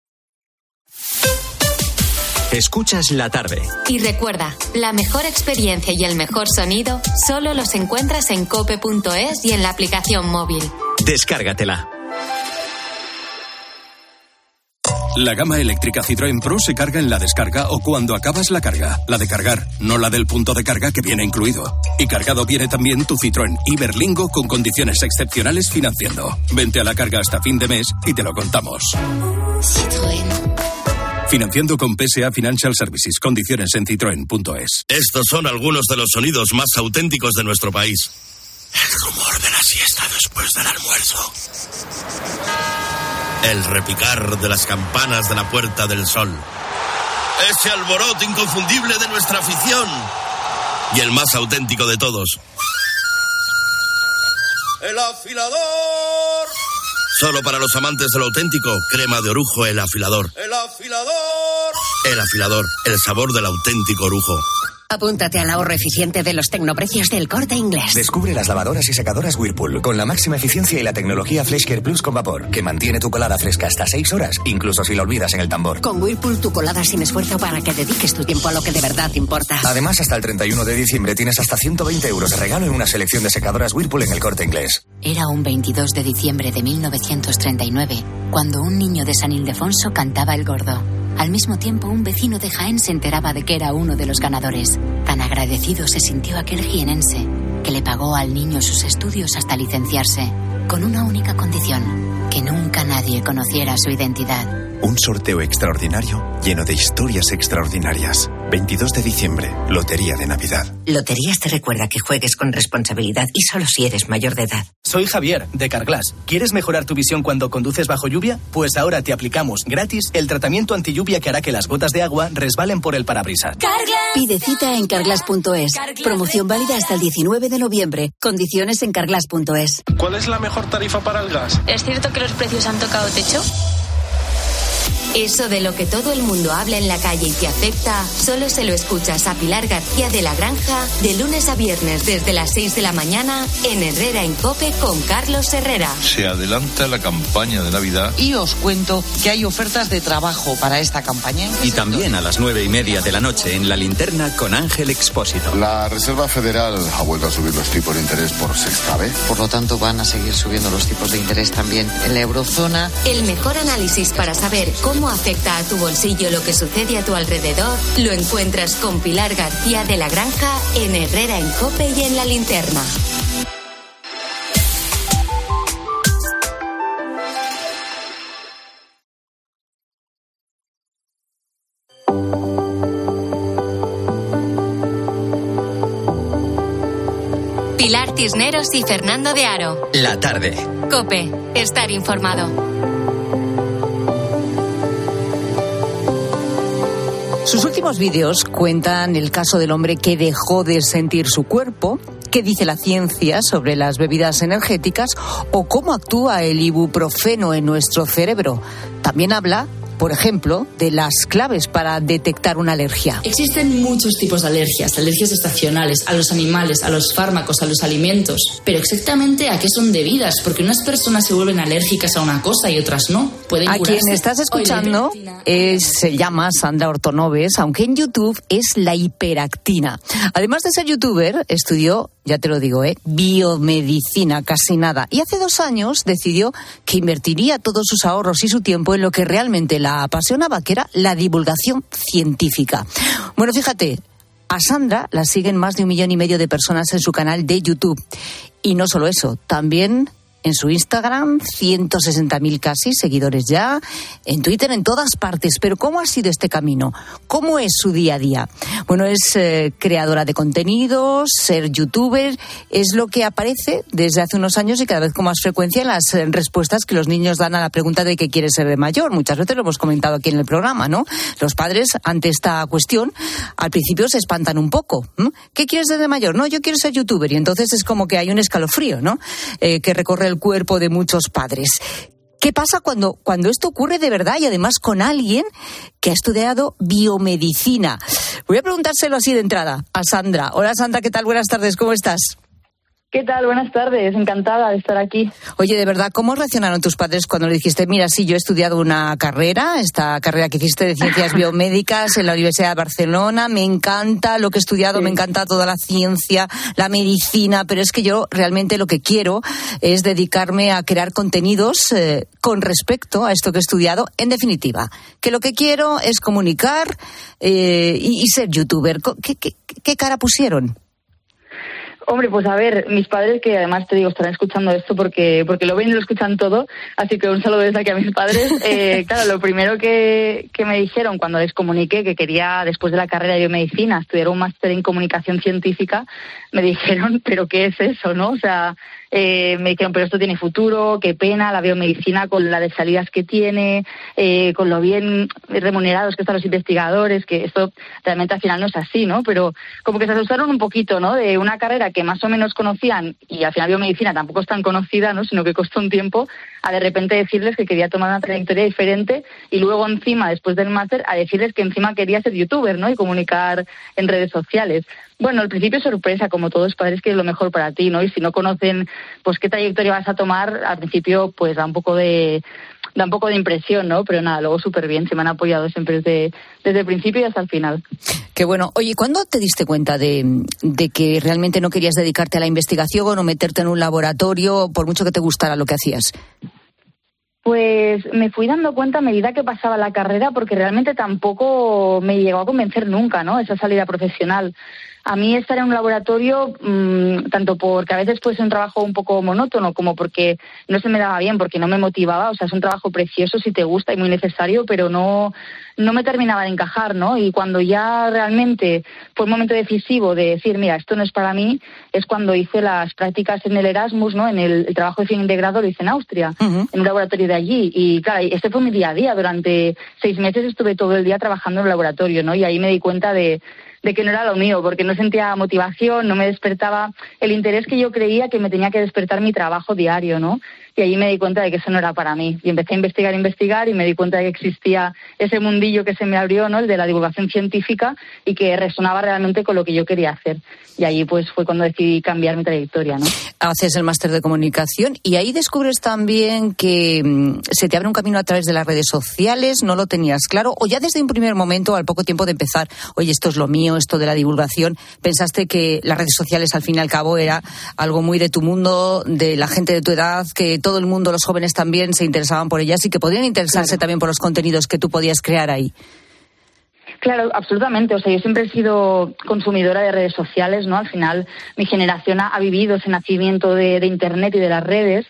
Escuchas la tarde. Y recuerda, la mejor experiencia y el mejor sonido solo los encuentras en cope punto es y en la aplicación móvil. Descárgatela. La gama eléctrica Citroën Pro se carga en la descarga o cuando acabas la carga. La de cargar, no la del punto de carga que viene incluido. Y cargado viene también tu Citroën Iberlingo con condiciones excepcionales financiando. Vente a la carga hasta fin de mes y te lo contamos. Citroën. Financiando con P S A Financial Services. Condiciones en citroen punto es. Estos son algunos de los sonidos más auténticos de nuestro país. El rumor de la siesta después del almuerzo. El repicar de las campanas de la Puerta del Sol. Ese alboroto inconfundible de nuestra afición. Y el más auténtico de todos. ¡El afilador! Solo para los amantes de lo auténtico, crema de orujo El Afilador. ¡El afilador! El Afilador, el sabor del auténtico orujo. Apúntate al ahorro eficiente de los tecnoprecios del Corte Inglés. Descubre las lavadoras y secadoras Whirlpool con la máxima eficiencia y la tecnología FreshCare Plus con vapor, que mantiene tu colada fresca hasta seis horas, incluso si la olvidas en el tambor. Con Whirlpool, tu colada sin esfuerzo para que dediques tu tiempo a lo que de verdad importa. Además, hasta el treinta y uno de diciembre tienes hasta ciento veinte euros de regalo en una selección de secadoras Whirlpool en el Corte Inglés. Era un veintidós de diciembre de mil novecientos treinta y nueve, cuando un niño de San Ildefonso cantaba El Gordo. Al mismo tiempo, un vecino de Jaén se enteraba de que era uno de los ganadores. Tan agradecido se sintió aquel jienense, que le pagó al niño sus estudios hasta licenciarse, con una única condición: que nunca nadie conociera su identidad. Un sorteo extraordinario lleno de historias extraordinarias. veintidós de diciembre, Lotería de Navidad. Loterías te recuerda que juegues con responsabilidad y solo si eres mayor de edad. Soy Javier, de Carglass. ¿Quieres mejorar tu visión cuando conduces bajo lluvia? Pues ahora te aplicamos gratis el tratamiento antilluvia que hará que las gotas de agua resbalen por el parabrisas. ¡Carglass! Pide cita en carglass punto es. Promoción válida hasta el diecinueve de noviembre. Condiciones en carglass punto es. ¿Cuál es la mejor tarifa para el gas? ¿Es cierto que los precios han tocado techo? Eso de lo que todo el mundo habla en la calle y te afecta, solo se lo escuchas a Pilar García de la Granja de lunes a viernes desde las seis de la mañana en Herrera en COPE con Carlos Herrera. Se adelanta la campaña de Navidad. Y os cuento que hay ofertas de trabajo para esta campaña. Y también a las nueve y media de la noche en La Linterna con Ángel Expósito. La Reserva Federal ha vuelto a subir los tipos de interés por sexta vez. Por lo tanto, van a seguir subiendo los tipos de interés también en la eurozona. El mejor análisis para saber cómo ¿Cómo afecta a tu bolsillo lo que sucede a tu alrededor? Lo encuentras con Pilar García de la Granja en Herrera en COPE y en La Linterna. Pilar Cisneros y Fernando de Aro. La tarde. COPE. Estar informado. Sus últimos vídeos cuentan el caso del hombre que dejó de sentir su cuerpo, qué dice la ciencia sobre las bebidas energéticas o cómo actúa el ibuprofeno en nuestro cerebro. También habla, por ejemplo, de las claves para detectar una alergia. Existen muchos tipos de alergias, alergias estacionales, a los animales, a los fármacos, a los alimentos. Pero exactamente a qué son debidas, porque unas personas se vuelven alérgicas a una cosa y otras no. Pueden a quien estás escuchando es, se llama Sandra Ortonoves, aunque en YouTube es la hiperactina. Además de ser youtuber, estudió, ya te lo digo, ¿eh? biomedicina, casi nada. Y hace dos años decidió que invertiría todos sus ahorros y su tiempo en lo que realmente la apasionaba, que era la divulgación científica. Bueno, fíjate, a Sandra la siguen más de un millón y medio de personas en su canal de YouTube. Y no solo eso, también en su Instagram, ciento sesenta mil casi seguidores ya, en Twitter, en todas partes. Pero ¿cómo ha sido este camino? ¿Cómo es su día a día? Bueno, es eh, creadora de contenidos, ser youtuber, es lo que aparece desde hace unos años y cada vez con más frecuencia en las eh, respuestas que los niños dan a la pregunta de qué quiere ser de mayor. Muchas veces lo hemos comentado aquí en el programa, ¿no? Los padres, ante esta cuestión, al principio se espantan un poco. ¿Mm? ¿Qué quieres ser de mayor? No, yo quiero ser youtuber. Y entonces es como que hay un escalofrío, ¿no? Eh, que recorre el cuerpo de muchos padres. ¿Qué pasa cuando, cuando esto ocurre de verdad y además con alguien que ha estudiado biomedicina? Voy a preguntárselo así de entrada a Sandra. Hola Sandra, ¿qué tal? Buenas tardes, ¿cómo estás? ¿Qué tal? Buenas tardes, encantada de estar aquí. Oye, de verdad, ¿cómo reaccionaron tus padres cuando le dijiste, mira, sí, yo he estudiado una carrera, esta carrera que hiciste de ciencias biomédicas en la Universidad de Barcelona, me encanta lo que he estudiado, sí. Me encanta toda la ciencia, la medicina, pero es que yo realmente lo que quiero es dedicarme a crear contenidos eh, con respecto a esto que he estudiado, en definitiva, que lo que quiero es comunicar eh, y, y ser youtuber? ¿Qué, qué, qué cara pusieron? Hombre, pues a ver, mis padres, que además te digo, estarán escuchando esto porque porque lo ven y lo escuchan todo, así que un saludo desde aquí a mis padres. Eh, claro, lo primero que, que me dijeron cuando les comuniqué que quería, después de la carrera de biomedicina, estudiar un máster en comunicación científica, me dijeron, ¿pero qué es eso, no? O sea, eh, me dijeron, pero esto tiene futuro, qué pena, la biomedicina con la de salidas que tiene, eh, con lo bien remunerados que están los investigadores, que esto realmente al final no es así, ¿no? Pero como que se asustaron un poquito, ¿no? De una carrera que más o menos conocían, y al final biomedicina tampoco es tan conocida, ¿no? Sino que costó un tiempo, a de repente decirles que quería tomar una trayectoria diferente y luego encima, después del máster, a decirles que encima quería ser youtuber, ¿no? Y comunicar en redes sociales. Bueno, al principio sorpresa, como todos padres, que es lo mejor para ti, ¿no? Y si no conocen, pues qué trayectoria vas a tomar, al principio, pues da un poco de da un poco de impresión, ¿no? Pero nada, luego súper bien, se me han apoyado siempre desde, desde el principio y hasta el final. Qué bueno. Oye, ¿cuándo te diste cuenta de, de que realmente no querías dedicarte a la investigación o meterte en un laboratorio, por mucho que te gustara lo que hacías? Pues me fui dando cuenta a medida que pasaba la carrera, porque realmente tampoco me llegó a convencer nunca, ¿no? Esa salida profesional. A mí estar en un laboratorio, mmm, tanto porque a veces puede ser un trabajo un poco monótono, como porque no se me daba bien, porque no me motivaba. O sea, es un trabajo precioso si te gusta y muy necesario, pero no, no me terminaba de encajar, ¿no? Y cuando ya realmente fue un momento decisivo de decir, mira, esto no es para mí, es cuando hice las prácticas en el Erasmus, ¿no? En el, el trabajo de fin de grado lo hice en Austria, uh-huh. en un laboratorio de allí. Y claro, este fue mi día a día. Durante seis meses estuve todo el día trabajando en un laboratorio, ¿no? Y ahí me di cuenta de de que no era lo mío, porque no sentía motivación, no me despertaba el interés que yo creía que me tenía que despertar mi trabajo diario, ¿no? Y allí me di cuenta de que eso no era para mí. Y empecé a investigar, investigar, y me di cuenta de que existía ese mundillo que se me abrió, ¿no? El de la divulgación científica, y que resonaba realmente con lo que yo quería hacer. Y allí pues fue cuando decidí cambiar mi trayectoria, ¿no? Haces el máster de comunicación y ahí descubres también que mmm, se te abre un camino a través de las redes sociales, ¿no lo tenías claro? O ya desde un primer momento, al poco tiempo de empezar, oye, esto es lo mío, esto de la divulgación, pensaste que las redes sociales al fin y al cabo era algo muy de tu mundo, de la gente de tu edad, que todo el mundo, los jóvenes también se interesaban por ellas y que podrían interesarse claro. también por los contenidos que tú podías crear ahí. Claro, absolutamente. O sea, yo siempre he sido consumidora de redes sociales, ¿no? Al final, mi generación ha, ha vivido ese nacimiento de, de Internet y de las redes.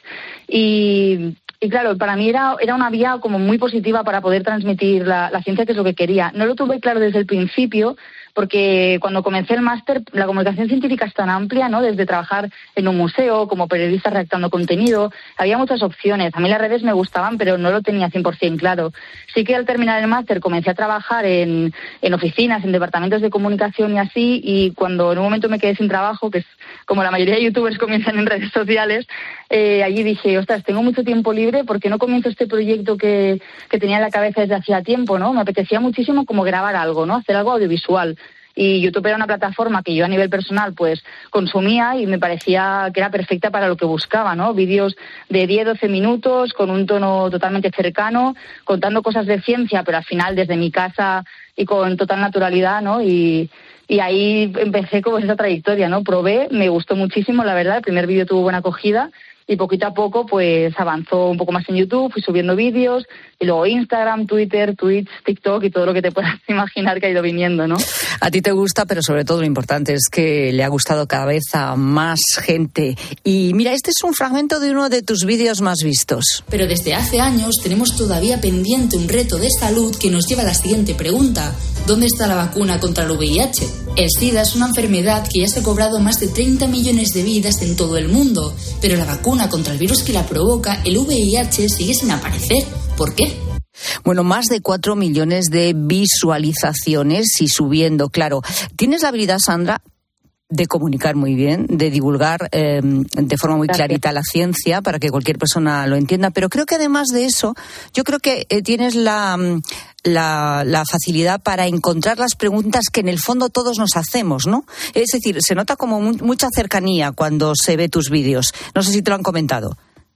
Y, y claro, para mí era, era una vía como muy positiva para poder transmitir la, la ciencia, que es lo que quería. No lo tuve claro desde el principio, porque cuando comencé el máster, la comunicación científica es tan amplia, ¿no? Desde trabajar en un museo, como periodista redactando contenido, había muchas opciones. A mí las redes me gustaban, pero no lo tenía cien por ciento claro. Sí que al terminar el máster comencé a trabajar en, en oficinas, en departamentos de comunicación y así, y cuando en un momento me quedé sin trabajo, que es como la mayoría de youtubers comienzan en redes sociales, eh, allí dije, ostras, tengo mucho tiempo libre, ¿por qué no comienzo este proyecto que, que tenía en la cabeza desde hacía tiempo, ¿no? Me apetecía muchísimo como grabar algo, ¿no? Hacer algo audiovisual. Y YouTube era una plataforma que yo a nivel personal pues consumía y me parecía que era perfecta para lo que buscaba, ¿no? Vídeos de diez a doce minutos con un tono totalmente cercano, contando cosas de ciencia, pero al final desde mi casa y con total naturalidad, ¿no? Y, Y ahí empecé como esa trayectoria, ¿no? Probé, me gustó muchísimo, la verdad. El primer vídeo tuvo buena acogida y poquito a poco pues avanzó un poco más en YouTube, fui subiendo vídeos y luego Instagram, Twitter, Twitch, TikTok y todo lo que te puedas imaginar que ha ido viniendo, ¿no? A ti te gusta, pero sobre todo lo importante es que le ha gustado cada vez a más gente. Y mira, este es un fragmento de uno de tus vídeos más vistos. Pero desde hace años tenemos todavía pendiente un reto de salud que nos lleva a la siguiente pregunta. ¿Dónde está la vacuna contra el V I H? El SIDA es una enfermedad que ya se ha cobrado más de treinta millones de vidas en todo el mundo, pero la vacuna contra el virus que la provoca, el V I H, sigue sin aparecer. ¿Por qué? Bueno, más de cuatro millones de visualizaciones y subiendo, claro. ¿Tienes la habilidad, Sandra, de comunicar muy bien, de divulgar eh, de forma muy Gracias. clarita la ciencia para que cualquier persona lo entienda? Pero creo que además de eso, yo creo que eh, tienes la, la, la facilidad para encontrar las preguntas que en el fondo todos nos hacemos, ¿no? Es decir, se nota como mu- mucha cercanía cuando se ve tus vídeos. No sé si te lo han comentado.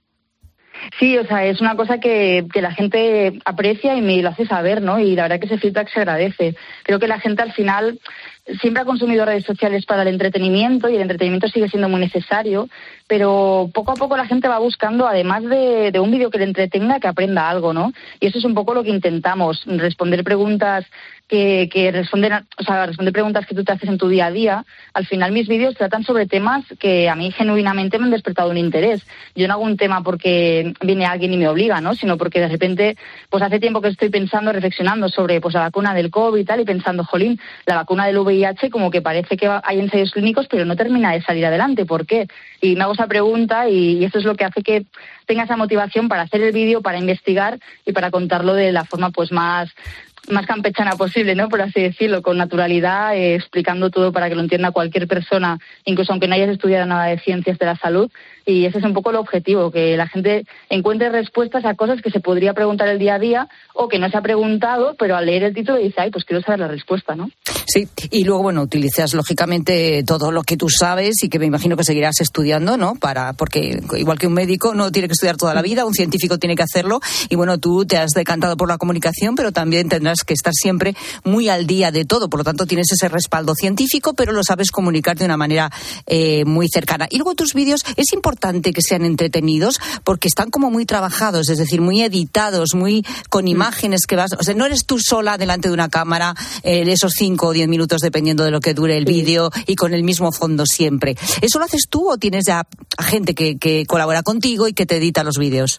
Sí, o sea, es una cosa que, que la gente aprecia y me lo hace saber, ¿no? Y la verdad que ese feedback se agradece. Creo que la gente al final siempre ha consumido redes sociales para el entretenimiento y el entretenimiento sigue siendo muy necesario, pero poco a poco la gente va buscando, además de, de un vídeo que le entretenga, que aprenda algo, ¿no? Y eso es un poco lo que intentamos, responder preguntas que, que responden, a, o sea, responder preguntas que tú te haces en tu día a día. Al final mis vídeos tratan sobre temas que a mí genuinamente me han despertado un interés. Yo no hago un tema porque viene alguien y me obliga, ¿no? Sino porque de repente, pues hace tiempo que estoy pensando, reflexionando sobre pues la vacuna del COVID y tal, y pensando, jolín, la vacuna del V I H como que parece que hay ensayos clínicos, pero no termina de salir adelante. ¿Por qué? Y me hago esa pregunta y, y eso es lo que hace que tenga esa motivación para hacer el vídeo, para investigar y para contarlo de la forma pues más más campechana posible, ¿no? Por así decirlo, con naturalidad, eh, explicando todo para que lo entienda cualquier persona, incluso aunque no hayas estudiado nada de ciencias de la salud. Y ese es un poco el objetivo, que la gente encuentre respuestas a cosas que se podría preguntar el día a día o que no se ha preguntado, pero al leer el título dice, ay, pues quiero saber la respuesta, ¿no? Sí, y luego, bueno, utilizas lógicamente todo lo que tú sabes y que me imagino que seguirás estudiando, ¿no? Para, porque igual que un médico no tiene que estudiar toda la vida, un científico tiene que hacerlo, y bueno, tú te has decantado por la comunicación, pero también tendrás que estar siempre muy al día de todo, por lo tanto tienes ese respaldo científico, pero lo sabes comunicar de una manera eh, muy cercana. Y luego tus vídeos, es importante que sean entretenidos porque están como muy trabajados, es decir, muy editados, muy con imágenes que vas, o sea, no eres tú sola delante de una cámara eh, esos cinco o diez minutos dependiendo de lo que dure el sí. vídeo y con el mismo fondo siempre. ¿Eso lo haces tú o tienes ya gente que, que colabora contigo y que te edita los vídeos?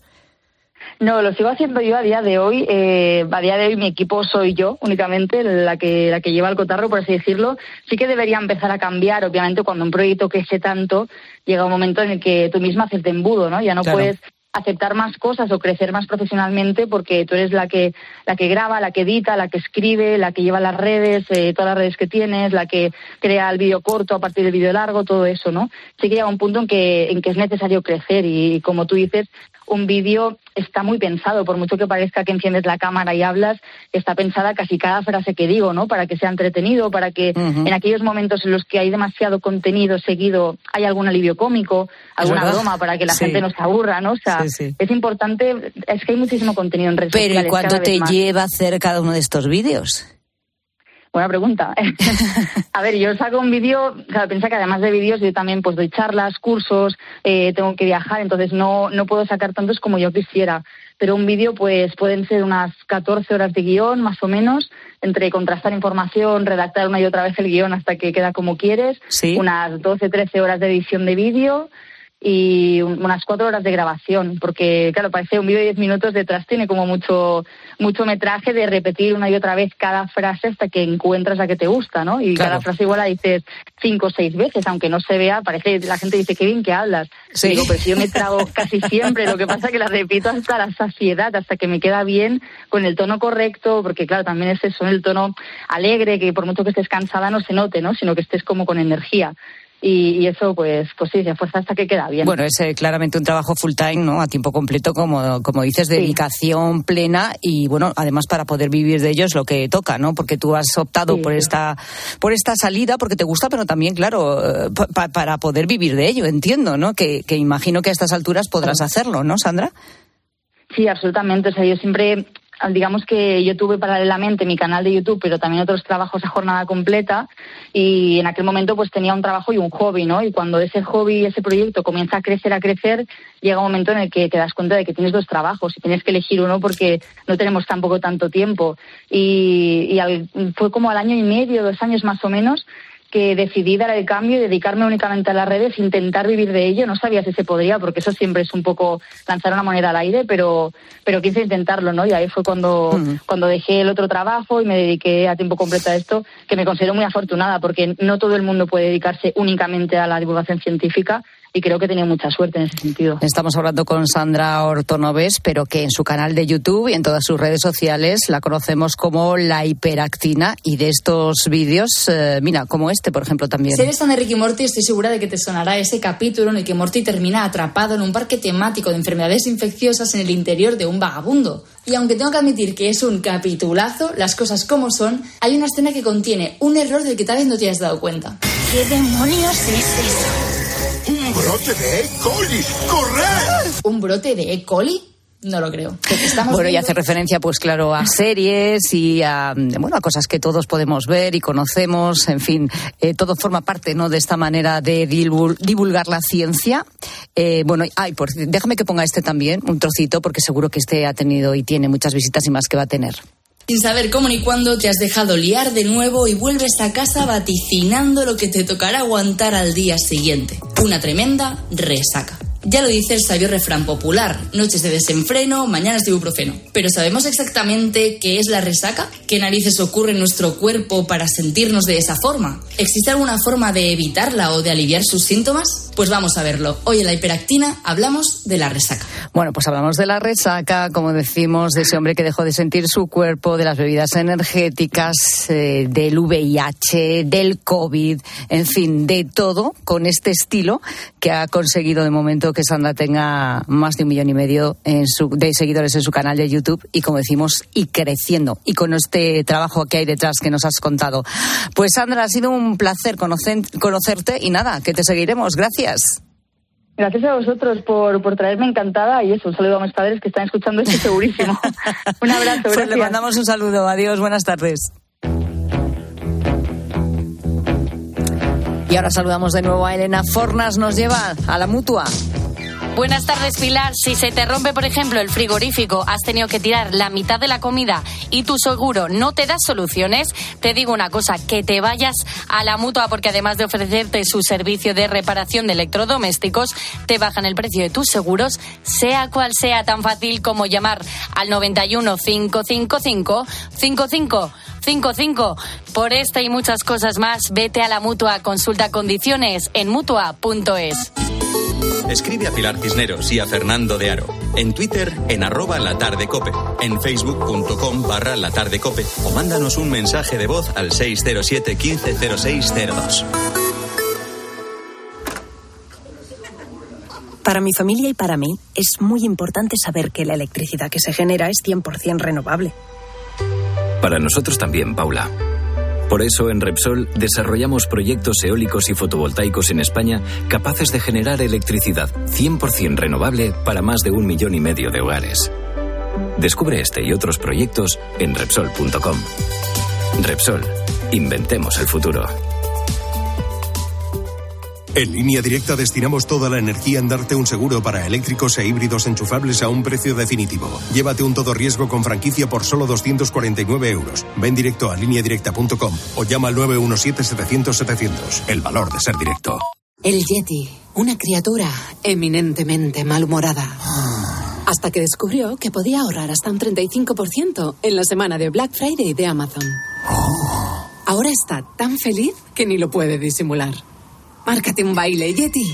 No, lo sigo haciendo yo a día de hoy. Eh, a día de hoy mi equipo soy yo únicamente, la que la que lleva el cotarro, por así decirlo. Sí que debería empezar a cambiar, obviamente, cuando un proyecto crece tanto, llega un momento en el que tú misma haces de embudo, ¿no? Ya no claro. puedes aceptar más cosas o crecer más profesionalmente porque tú eres la que la que graba, la que edita, la que escribe, la que lleva las redes, eh, todas las redes que tienes, la que crea el vídeo corto a partir del vídeo largo, todo eso, ¿no? Sí que llega un punto en que en que es necesario crecer y, como tú dices, un vídeo está muy pensado, por mucho que parezca que enciendes la cámara y hablas, está pensada casi cada frase que digo, ¿no? Para que sea entretenido, para que uh-huh. en aquellos momentos en los que hay demasiado contenido seguido haya algún alivio cómico, alguna broma para que la sí. gente no se aburra, ¿no? O sea, sí, sí. es importante, es que hay muchísimo contenido en redes Pero sociales. ¿y cuánto te más. lleva hacer cada uno de estos vídeos? Buena pregunta. A ver, yo saco un vídeo, o sea, piensa que además de vídeos yo también pues doy charlas, cursos, eh, tengo que viajar, entonces no no puedo sacar tantos como yo quisiera. Pero un vídeo pues pueden ser unas catorce horas de guión, más o menos, entre contrastar información, redactar una y otra vez el guión hasta que queda como quieres, ¿sí? Unas doce, trece horas de edición de vídeo y unas cuatro horas de grabación, porque claro, parece un vídeo de diez minutos, detrás tiene como mucho mucho metraje de repetir una y otra vez cada frase hasta que encuentras la que te gusta, ¿no? Y claro. cada frase igual la dices cinco o seis veces, aunque no se vea, parece la gente dice, qué bien que hablas. Sí. Digo, pero si yo me trago casi siempre, lo que pasa es que la repito hasta la saciedad, hasta que me queda bien, con el tono correcto, porque claro, también es eso, el tono alegre, que por mucho que estés cansada no se note, ¿no? Sino que estés como con energía. Y, y eso, pues, pues sí, se fuerza hasta que queda bien. Bueno, es eh, claramente un trabajo full time, ¿no? A tiempo completo, como, como dices, dedicación sí. plena y, bueno, además para poder vivir de ello es lo que toca, ¿no? Porque tú has optado sí, por sí. esta por esta salida porque te gusta, pero también, claro, pa, pa, para poder vivir de ello, entiendo, ¿no? Que, que imagino que a estas alturas podrás sí. hacerlo, ¿no, Sandra? Sí, absolutamente. O sea, yo siempre... digamos que yo tuve paralelamente mi canal de YouTube, pero también otros trabajos a jornada completa, y en aquel momento pues tenía un trabajo y un hobby, ¿no? Y cuando ese hobby, ese proyecto comienza a crecer, a crecer, llega un momento en el que te das cuenta de que tienes dos trabajos y tienes que elegir uno porque no tenemos tampoco tanto tiempo. Y, y al, fue como al año y medio, dos años más o menos, que decidí dar el cambio y dedicarme únicamente a las redes, intentar vivir de ello. No sabía si se podría, porque eso siempre es un poco lanzar una moneda al aire, pero pero quise intentarlo, ¿no? Y ahí fue cuando, uh-huh. cuando dejé el otro trabajo y me dediqué a tiempo completo a esto, que me considero muy afortunada, porque no todo el mundo puede dedicarse únicamente a la divulgación científica, y creo que he tenido mucha suerte en ese sentido. Estamos hablando con Sandra Ortonoves, pero que en su canal de YouTube y en todas sus redes sociales la conocemos como La Hiperactina, y de estos vídeos, eh, mira, como este, por ejemplo, también. Si eres fan de Rick y Morty, estoy segura de que te sonará ese capítulo en el que Morty termina atrapado en un parque temático de enfermedades infecciosas en el interior de un vagabundo. Y aunque tengo que admitir que es un capitulazo, las cosas como son, hay una escena que contiene un error del que tal vez no te hayas dado cuenta. ¿Qué demonios es eso? ¡Un brote de E. coli! ¡Corred! ¿Un brote de E. coli? No lo creo. Bueno, viendo... y hace referencia, pues claro, a series y a, bueno, a cosas que todos podemos ver y conocemos. En fin, eh, todo forma parte, ¿no?, de esta manera de divulgar la ciencia. Eh, bueno, ay, por, déjame que ponga este también, un trocito, porque seguro que este ha tenido y tiene muchas visitas y más que va a tener. Sin saber cómo ni cuándo te has dejado liar de nuevo y vuelves a casa vaticinando lo que te tocará aguantar al día siguiente. Una tremenda resaca. Ya lo dice el sabio refrán popular: noches de desenfreno, mañanas de ibuprofeno. Pero ¿sabemos exactamente qué es la resaca? ¿Qué narices ocurre en nuestro cuerpo para sentirnos de esa forma? ¿Existe alguna forma de evitarla o de aliviar sus síntomas? Pues vamos a verlo. Hoy en La Hiperactina hablamos de la resaca. Bueno, pues hablamos de la resaca, como decimos, de ese hombre que dejó de sentir su cuerpo, de las bebidas energéticas, eh, del V I H, del COVID, en fin, de todo, con este estilo que ha conseguido de momento que Sandra tenga más de un millón y medio en su, de seguidores en su canal de YouTube, y como decimos, y creciendo, y con este trabajo que hay detrás que nos has contado. Pues Sandra, ha sido un placer conocer, conocerte, y nada, que te seguiremos. Gracias. Gracias a vosotros por, por traerme, encantada, y eso, un saludo a mis padres que están escuchando esto segurísimo. Un abrazo, gracias. Pues le mandamos un saludo. Adiós, buenas tardes. Y ahora saludamos de nuevo a Elena Fornas, nos lleva a la Mutua. Buenas tardes, Pilar. Si se te rompe, por ejemplo, el frigorífico, has tenido que tirar la mitad de la comida y tu seguro no te da soluciones, te digo una cosa, que te vayas a la Mutua, porque además de ofrecerte su servicio de reparación de electrodomésticos, te bajan el precio de tus seguros, sea cual sea, tan fácil como llamar al noventa y uno, cinco cinco cinco, cinco cinco cinco cinco. Por esta y muchas cosas más, vete a la Mutua, consulta condiciones en mutua punto es. Escribe a Pilar Cisneros y a Fernando de Aro. En Twitter, en arroba latardecope. En facebook.com barra latardecope. O mándanos un mensaje de voz al seis cero siete, quince, cero seis cero dos. Para mi familia y para mí, es muy importante saber que la electricidad que se genera es cien por ciento renovable. Para nosotros también, Paula. Por eso, en Repsol, desarrollamos proyectos eólicos y fotovoltaicos en España capaces de generar electricidad cien por ciento renovable para más de un millón y medio de hogares. Descubre este y otros proyectos en Repsol punto com. Repsol, inventemos el futuro. En Línea Directa destinamos toda la energía en darte un seguro para eléctricos e híbridos enchufables a un precio definitivo. Llévate un todo riesgo con franquicia por solo doscientos cuarenta y nueve euros. Ven directo a línea directa punto com o llama al nueve uno siete, setecientos, setecientos. El valor de ser directo. El Yeti, una criatura eminentemente malhumorada. Hasta que descubrió que podía ahorrar hasta un treinta y cinco por ciento en la semana de Black Friday de Amazon. Ahora está tan feliz que ni lo puede disimular. Márcate un baile, Yeti.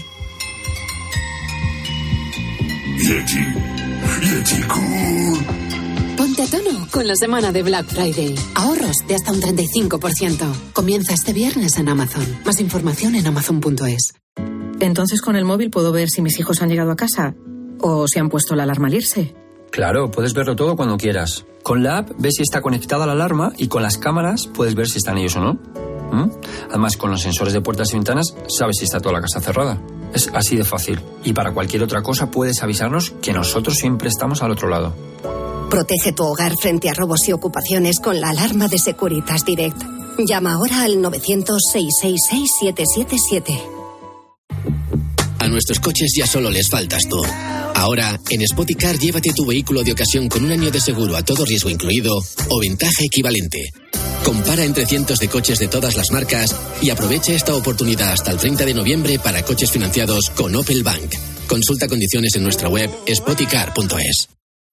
Yeti. Yeti cool. Ponte a tono con la semana de Black Friday. Ahorros de hasta un treinta y cinco por ciento. Comienza este viernes en Amazon. Más información en amazon punto es. Entonces con el móvil puedo ver si mis hijos han llegado a casa o si han puesto la alarma al irse. Claro, puedes verlo todo cuando quieras. Con la app ves si está conectada la alarma y con las cámaras puedes ver si están ellos o no. ¿Mm? Además, con los sensores de puertas y ventanas, sabes si está toda la casa cerrada. Es así de fácil. Y para cualquier otra cosa puedes avisarnos, que nosotros siempre estamos al otro lado. Protege tu hogar frente a robos y ocupaciones con la alarma de Securitas Direct. Llama ahora al novecientos, seiscientos sesenta y seis, siete siete siete. A nuestros coches ya solo les faltas tú. Ahora, en Spoticar, llévate tu vehículo de ocasión con un año de seguro a todo riesgo incluido o ventaja equivalente. Compara entre cientos de coches de todas las marcas y aprovecha esta oportunidad hasta el treinta de noviembre para coches financiados con Opel Bank. Consulta condiciones en nuestra web spoticar punto es.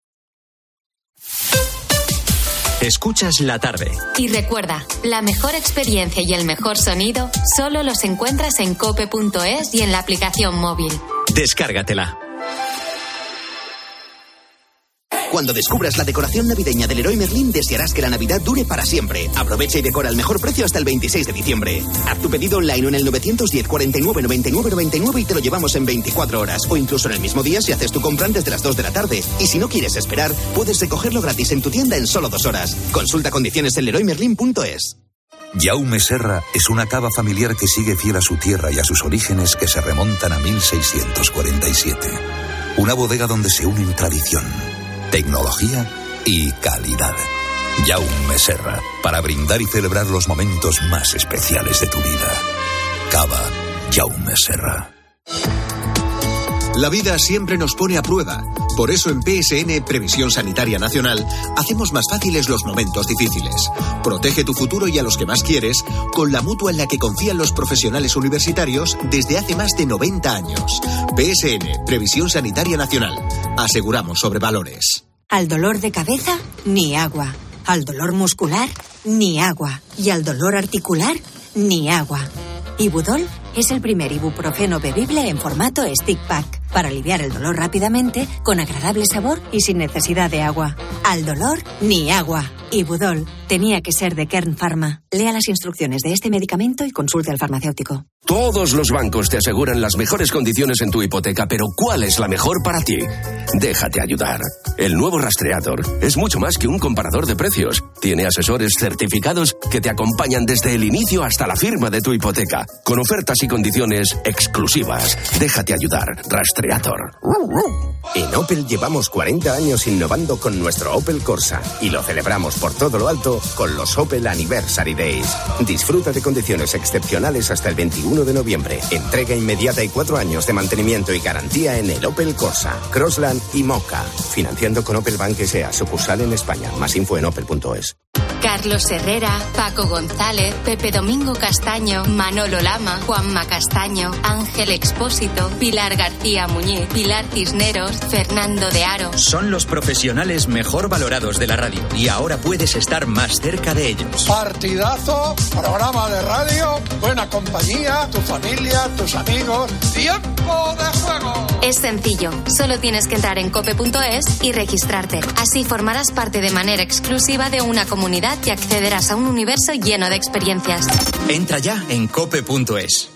Escuchas la tarde. Y recuerda, la mejor experiencia y el mejor sonido solo los encuentras en cope punto es y en la aplicación móvil. Descárgatela. Cuando descubras la decoración navideña del Leroy Merlin, desearás que la Navidad dure para siempre. Aprovecha y decora al mejor precio hasta el veintiséis de diciembre. Haz tu pedido online en el novecientos diez, cuarenta y nueve, noventa y nueve, noventa y nueve y te lo llevamos en veinticuatro horas. O incluso en el mismo día si haces tu compra antes de las dos de la tarde. Y si no quieres esperar, puedes recogerlo gratis en tu tienda en solo dos horas. Consulta condiciones en leroy merlin punto es. Jaume Serra es una cava familiar que sigue fiel a su tierra y a sus orígenes que se remontan a mil seiscientos cuarenta y siete. Una bodega donde se unen tradición, tecnología y calidad. Jaume Serra, para brindar y celebrar los momentos más especiales de tu vida. Cava Jaume Serra. La vida siempre nos pone a prueba. Por eso en P S N, Previsión Sanitaria Nacional, hacemos más fáciles los momentos difíciles. Protege tu futuro y a los que más quieres con la mutua en la que confían los profesionales universitarios desde hace más de noventa años. P S N, Previsión Sanitaria Nacional. Aseguramos sobre valores. Al dolor de cabeza, ni agua. Al dolor muscular, ni agua. Y al dolor articular, ni agua. Ibudol es el primer ibuprofeno bebible en formato stick pack para aliviar el dolor rápidamente, con agradable sabor y sin necesidad de agua. Al dolor, ni agua. Ibudol tenía que ser de Kern Pharma. Lea las instrucciones de este medicamento y consulte al farmacéutico. Todos los bancos te aseguran las mejores condiciones en tu hipoteca, pero ¿cuál es la mejor para ti? Déjate ayudar. El nuevo Rastreator es mucho más que un comparador de precios. Tiene asesores certificados que te acompañan desde el inicio hasta la firma de tu hipoteca, con ofertas y condiciones exclusivas. Déjate ayudar. Rastreator. En Opel llevamos cuarenta años innovando con nuestro Opel Corsa y lo celebramos por todo lo alto con los Opel Anniversary Days. Disfruta de condiciones excepcionales hasta el veintiuno de noviembre. Entrega inmediata y cuatro años de mantenimiento y garantía en el Opel Corsa, Crossland y Mocha. Financiando con Opel Bank S A, sucursal en España. Más info en opel punto es. Carlos Herrera, Paco González, Pepe Domingo Castaño, Manolo Lama, Juanma Castaño, Ángel Expósito, Pilar García Muñiz, Pilar Cisneros, Fernando de Aro. Son los profesionales mejor valorados de la radio y ahora puedes estar más cerca de ellos. Partidazo, programa de radio, buena compañía, tu familia, tus amigos. ¡Tiempo de juego! Es sencillo, solo tienes que entrar en cope punto es y registrarte. Así formarás parte de manera exclusiva de una comunidad y accederás a un universo lleno de experiencias. Entra ya en cope punto es.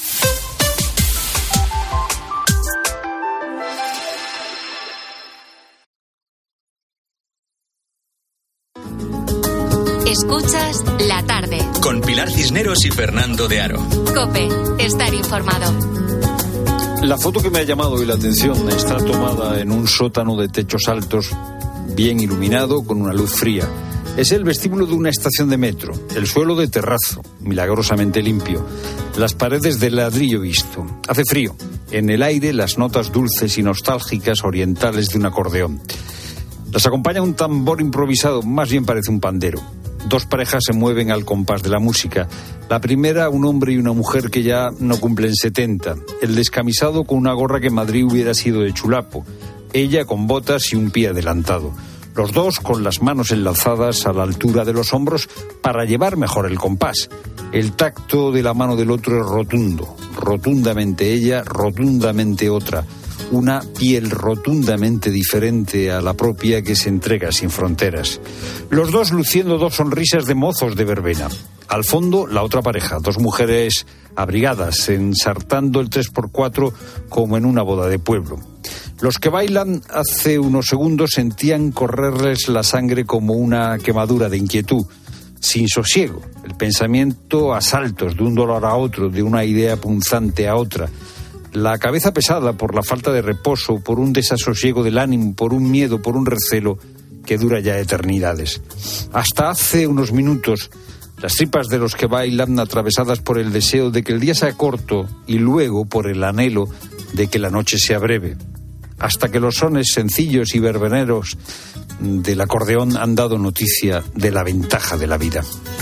Escuchas La Tarde. Con Pilar Cisneros y Fernando de Aro. Cope, estar informado. La foto que me ha llamado hoy la atención está tomada en un sótano de techos altos, bien iluminado, con una luz fría. Es el vestíbulo de una estación de metro, el suelo de terrazo, milagrosamente limpio, las paredes de ladrillo visto. Hace frío, en el aire las notas dulces y nostálgicas orientales de un acordeón. Las acompaña un tambor improvisado, más bien parece un pandero. Dos parejas se mueven al compás de la música. La primera, un hombre y una mujer que ya no cumplen setenta. El descamisado con una gorra que en Madrid hubiera sido de chulapo. Ella con botas y un pie adelantado. Los dos con las manos enlazadas a la altura de los hombros para llevar mejor el compás. El tacto de la mano del otro es rotundo. Rotundamente ella, rotundamente otra. Una piel rotundamente diferente a la propia que se entrega sin fronteras. Los dos luciendo dos sonrisas de mozos de verbena. Al fondo, la otra pareja, dos mujeres abrigadas, ensartando el tres por cuatro como en una boda de pueblo. Los que bailan hace unos segundos sentían correrles la sangre como una quemadura de inquietud, sin sosiego, el pensamiento a saltos de un dolor a otro, de una idea punzante a otra, la cabeza pesada por la falta de reposo, por un desasosiego del ánimo, por un miedo, por un recelo que dura ya eternidades. Hasta hace unos minutos, las tripas de los que bailan atravesadas por el deseo de que el día sea corto y luego por el anhelo de que la noche sea breve. Hasta que los sones sencillos y verbeneros del acordeón han dado noticia de la ventaja de la vida.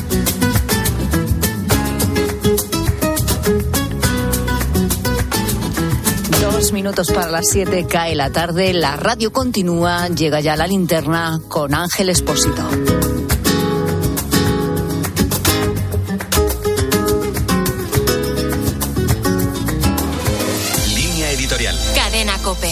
Dos minutos para las siete, cae la tarde, la radio continúa, llega ya la linterna con Ángel Expósito. Línea editorial. Cadena COPE.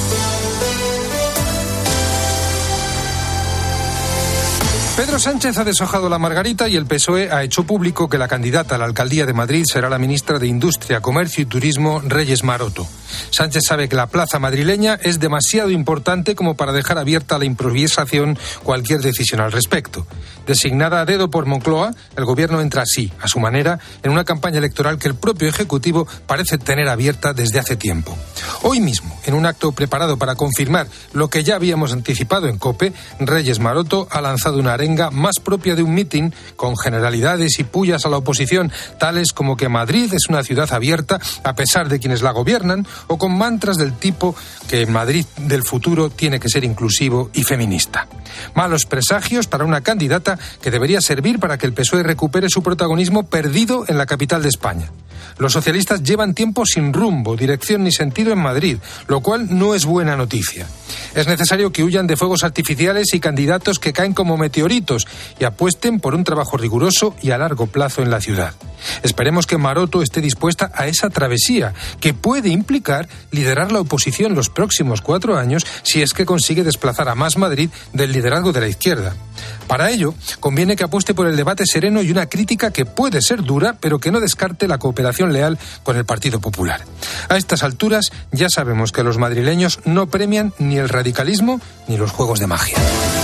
Pedro Sánchez ha deshojado la margarita y el P S O E ha hecho público que la candidata a la alcaldía de Madrid será la ministra de Industria, Comercio y Turismo, Reyes Maroto. Sánchez sabe que la plaza madrileña es demasiado importante como para dejar abierta a la improvisación cualquier decisión al respecto. Designada a dedo por Moncloa, el gobierno entra así, a su manera, en una campaña electoral que el propio Ejecutivo parece tener abierta desde hace tiempo. Hoy mismo, en un acto preparado para confirmar lo que ya habíamos anticipado en COPE, Reyes Maroto ha lanzado una arenga más propia de un mitin, con generalidades y pullas a la oposición, tales como que Madrid es una ciudad abierta a pesar de quienes la gobiernan, o con mantras del tipo que Madrid del futuro tiene que ser inclusivo y feminista. Malos presagios para una candidata que debería servir para que el P S O E recupere su protagonismo perdido en la capital de España. Los socialistas llevan tiempo sin rumbo, dirección ni sentido en Madrid, lo cual no es buena noticia. Es necesario que huyan de fuegos artificiales y candidatos que caen como meteoritos y apuesten por un trabajo riguroso y a largo plazo en la ciudad. Esperemos que Maroto esté dispuesta a esa travesía, que puede implicar liderar la oposición los próximos cuatro años si es que consigue desplazar a Más Madrid del liderazgo de la izquierda. Para ello, conviene que apueste por el debate sereno y una crítica que puede ser dura, pero que no descarte la cooperación leal con el Partido Popular. A estas alturas ya sabemos que los madrileños no premian ni el radicalismo ni los juegos de magia.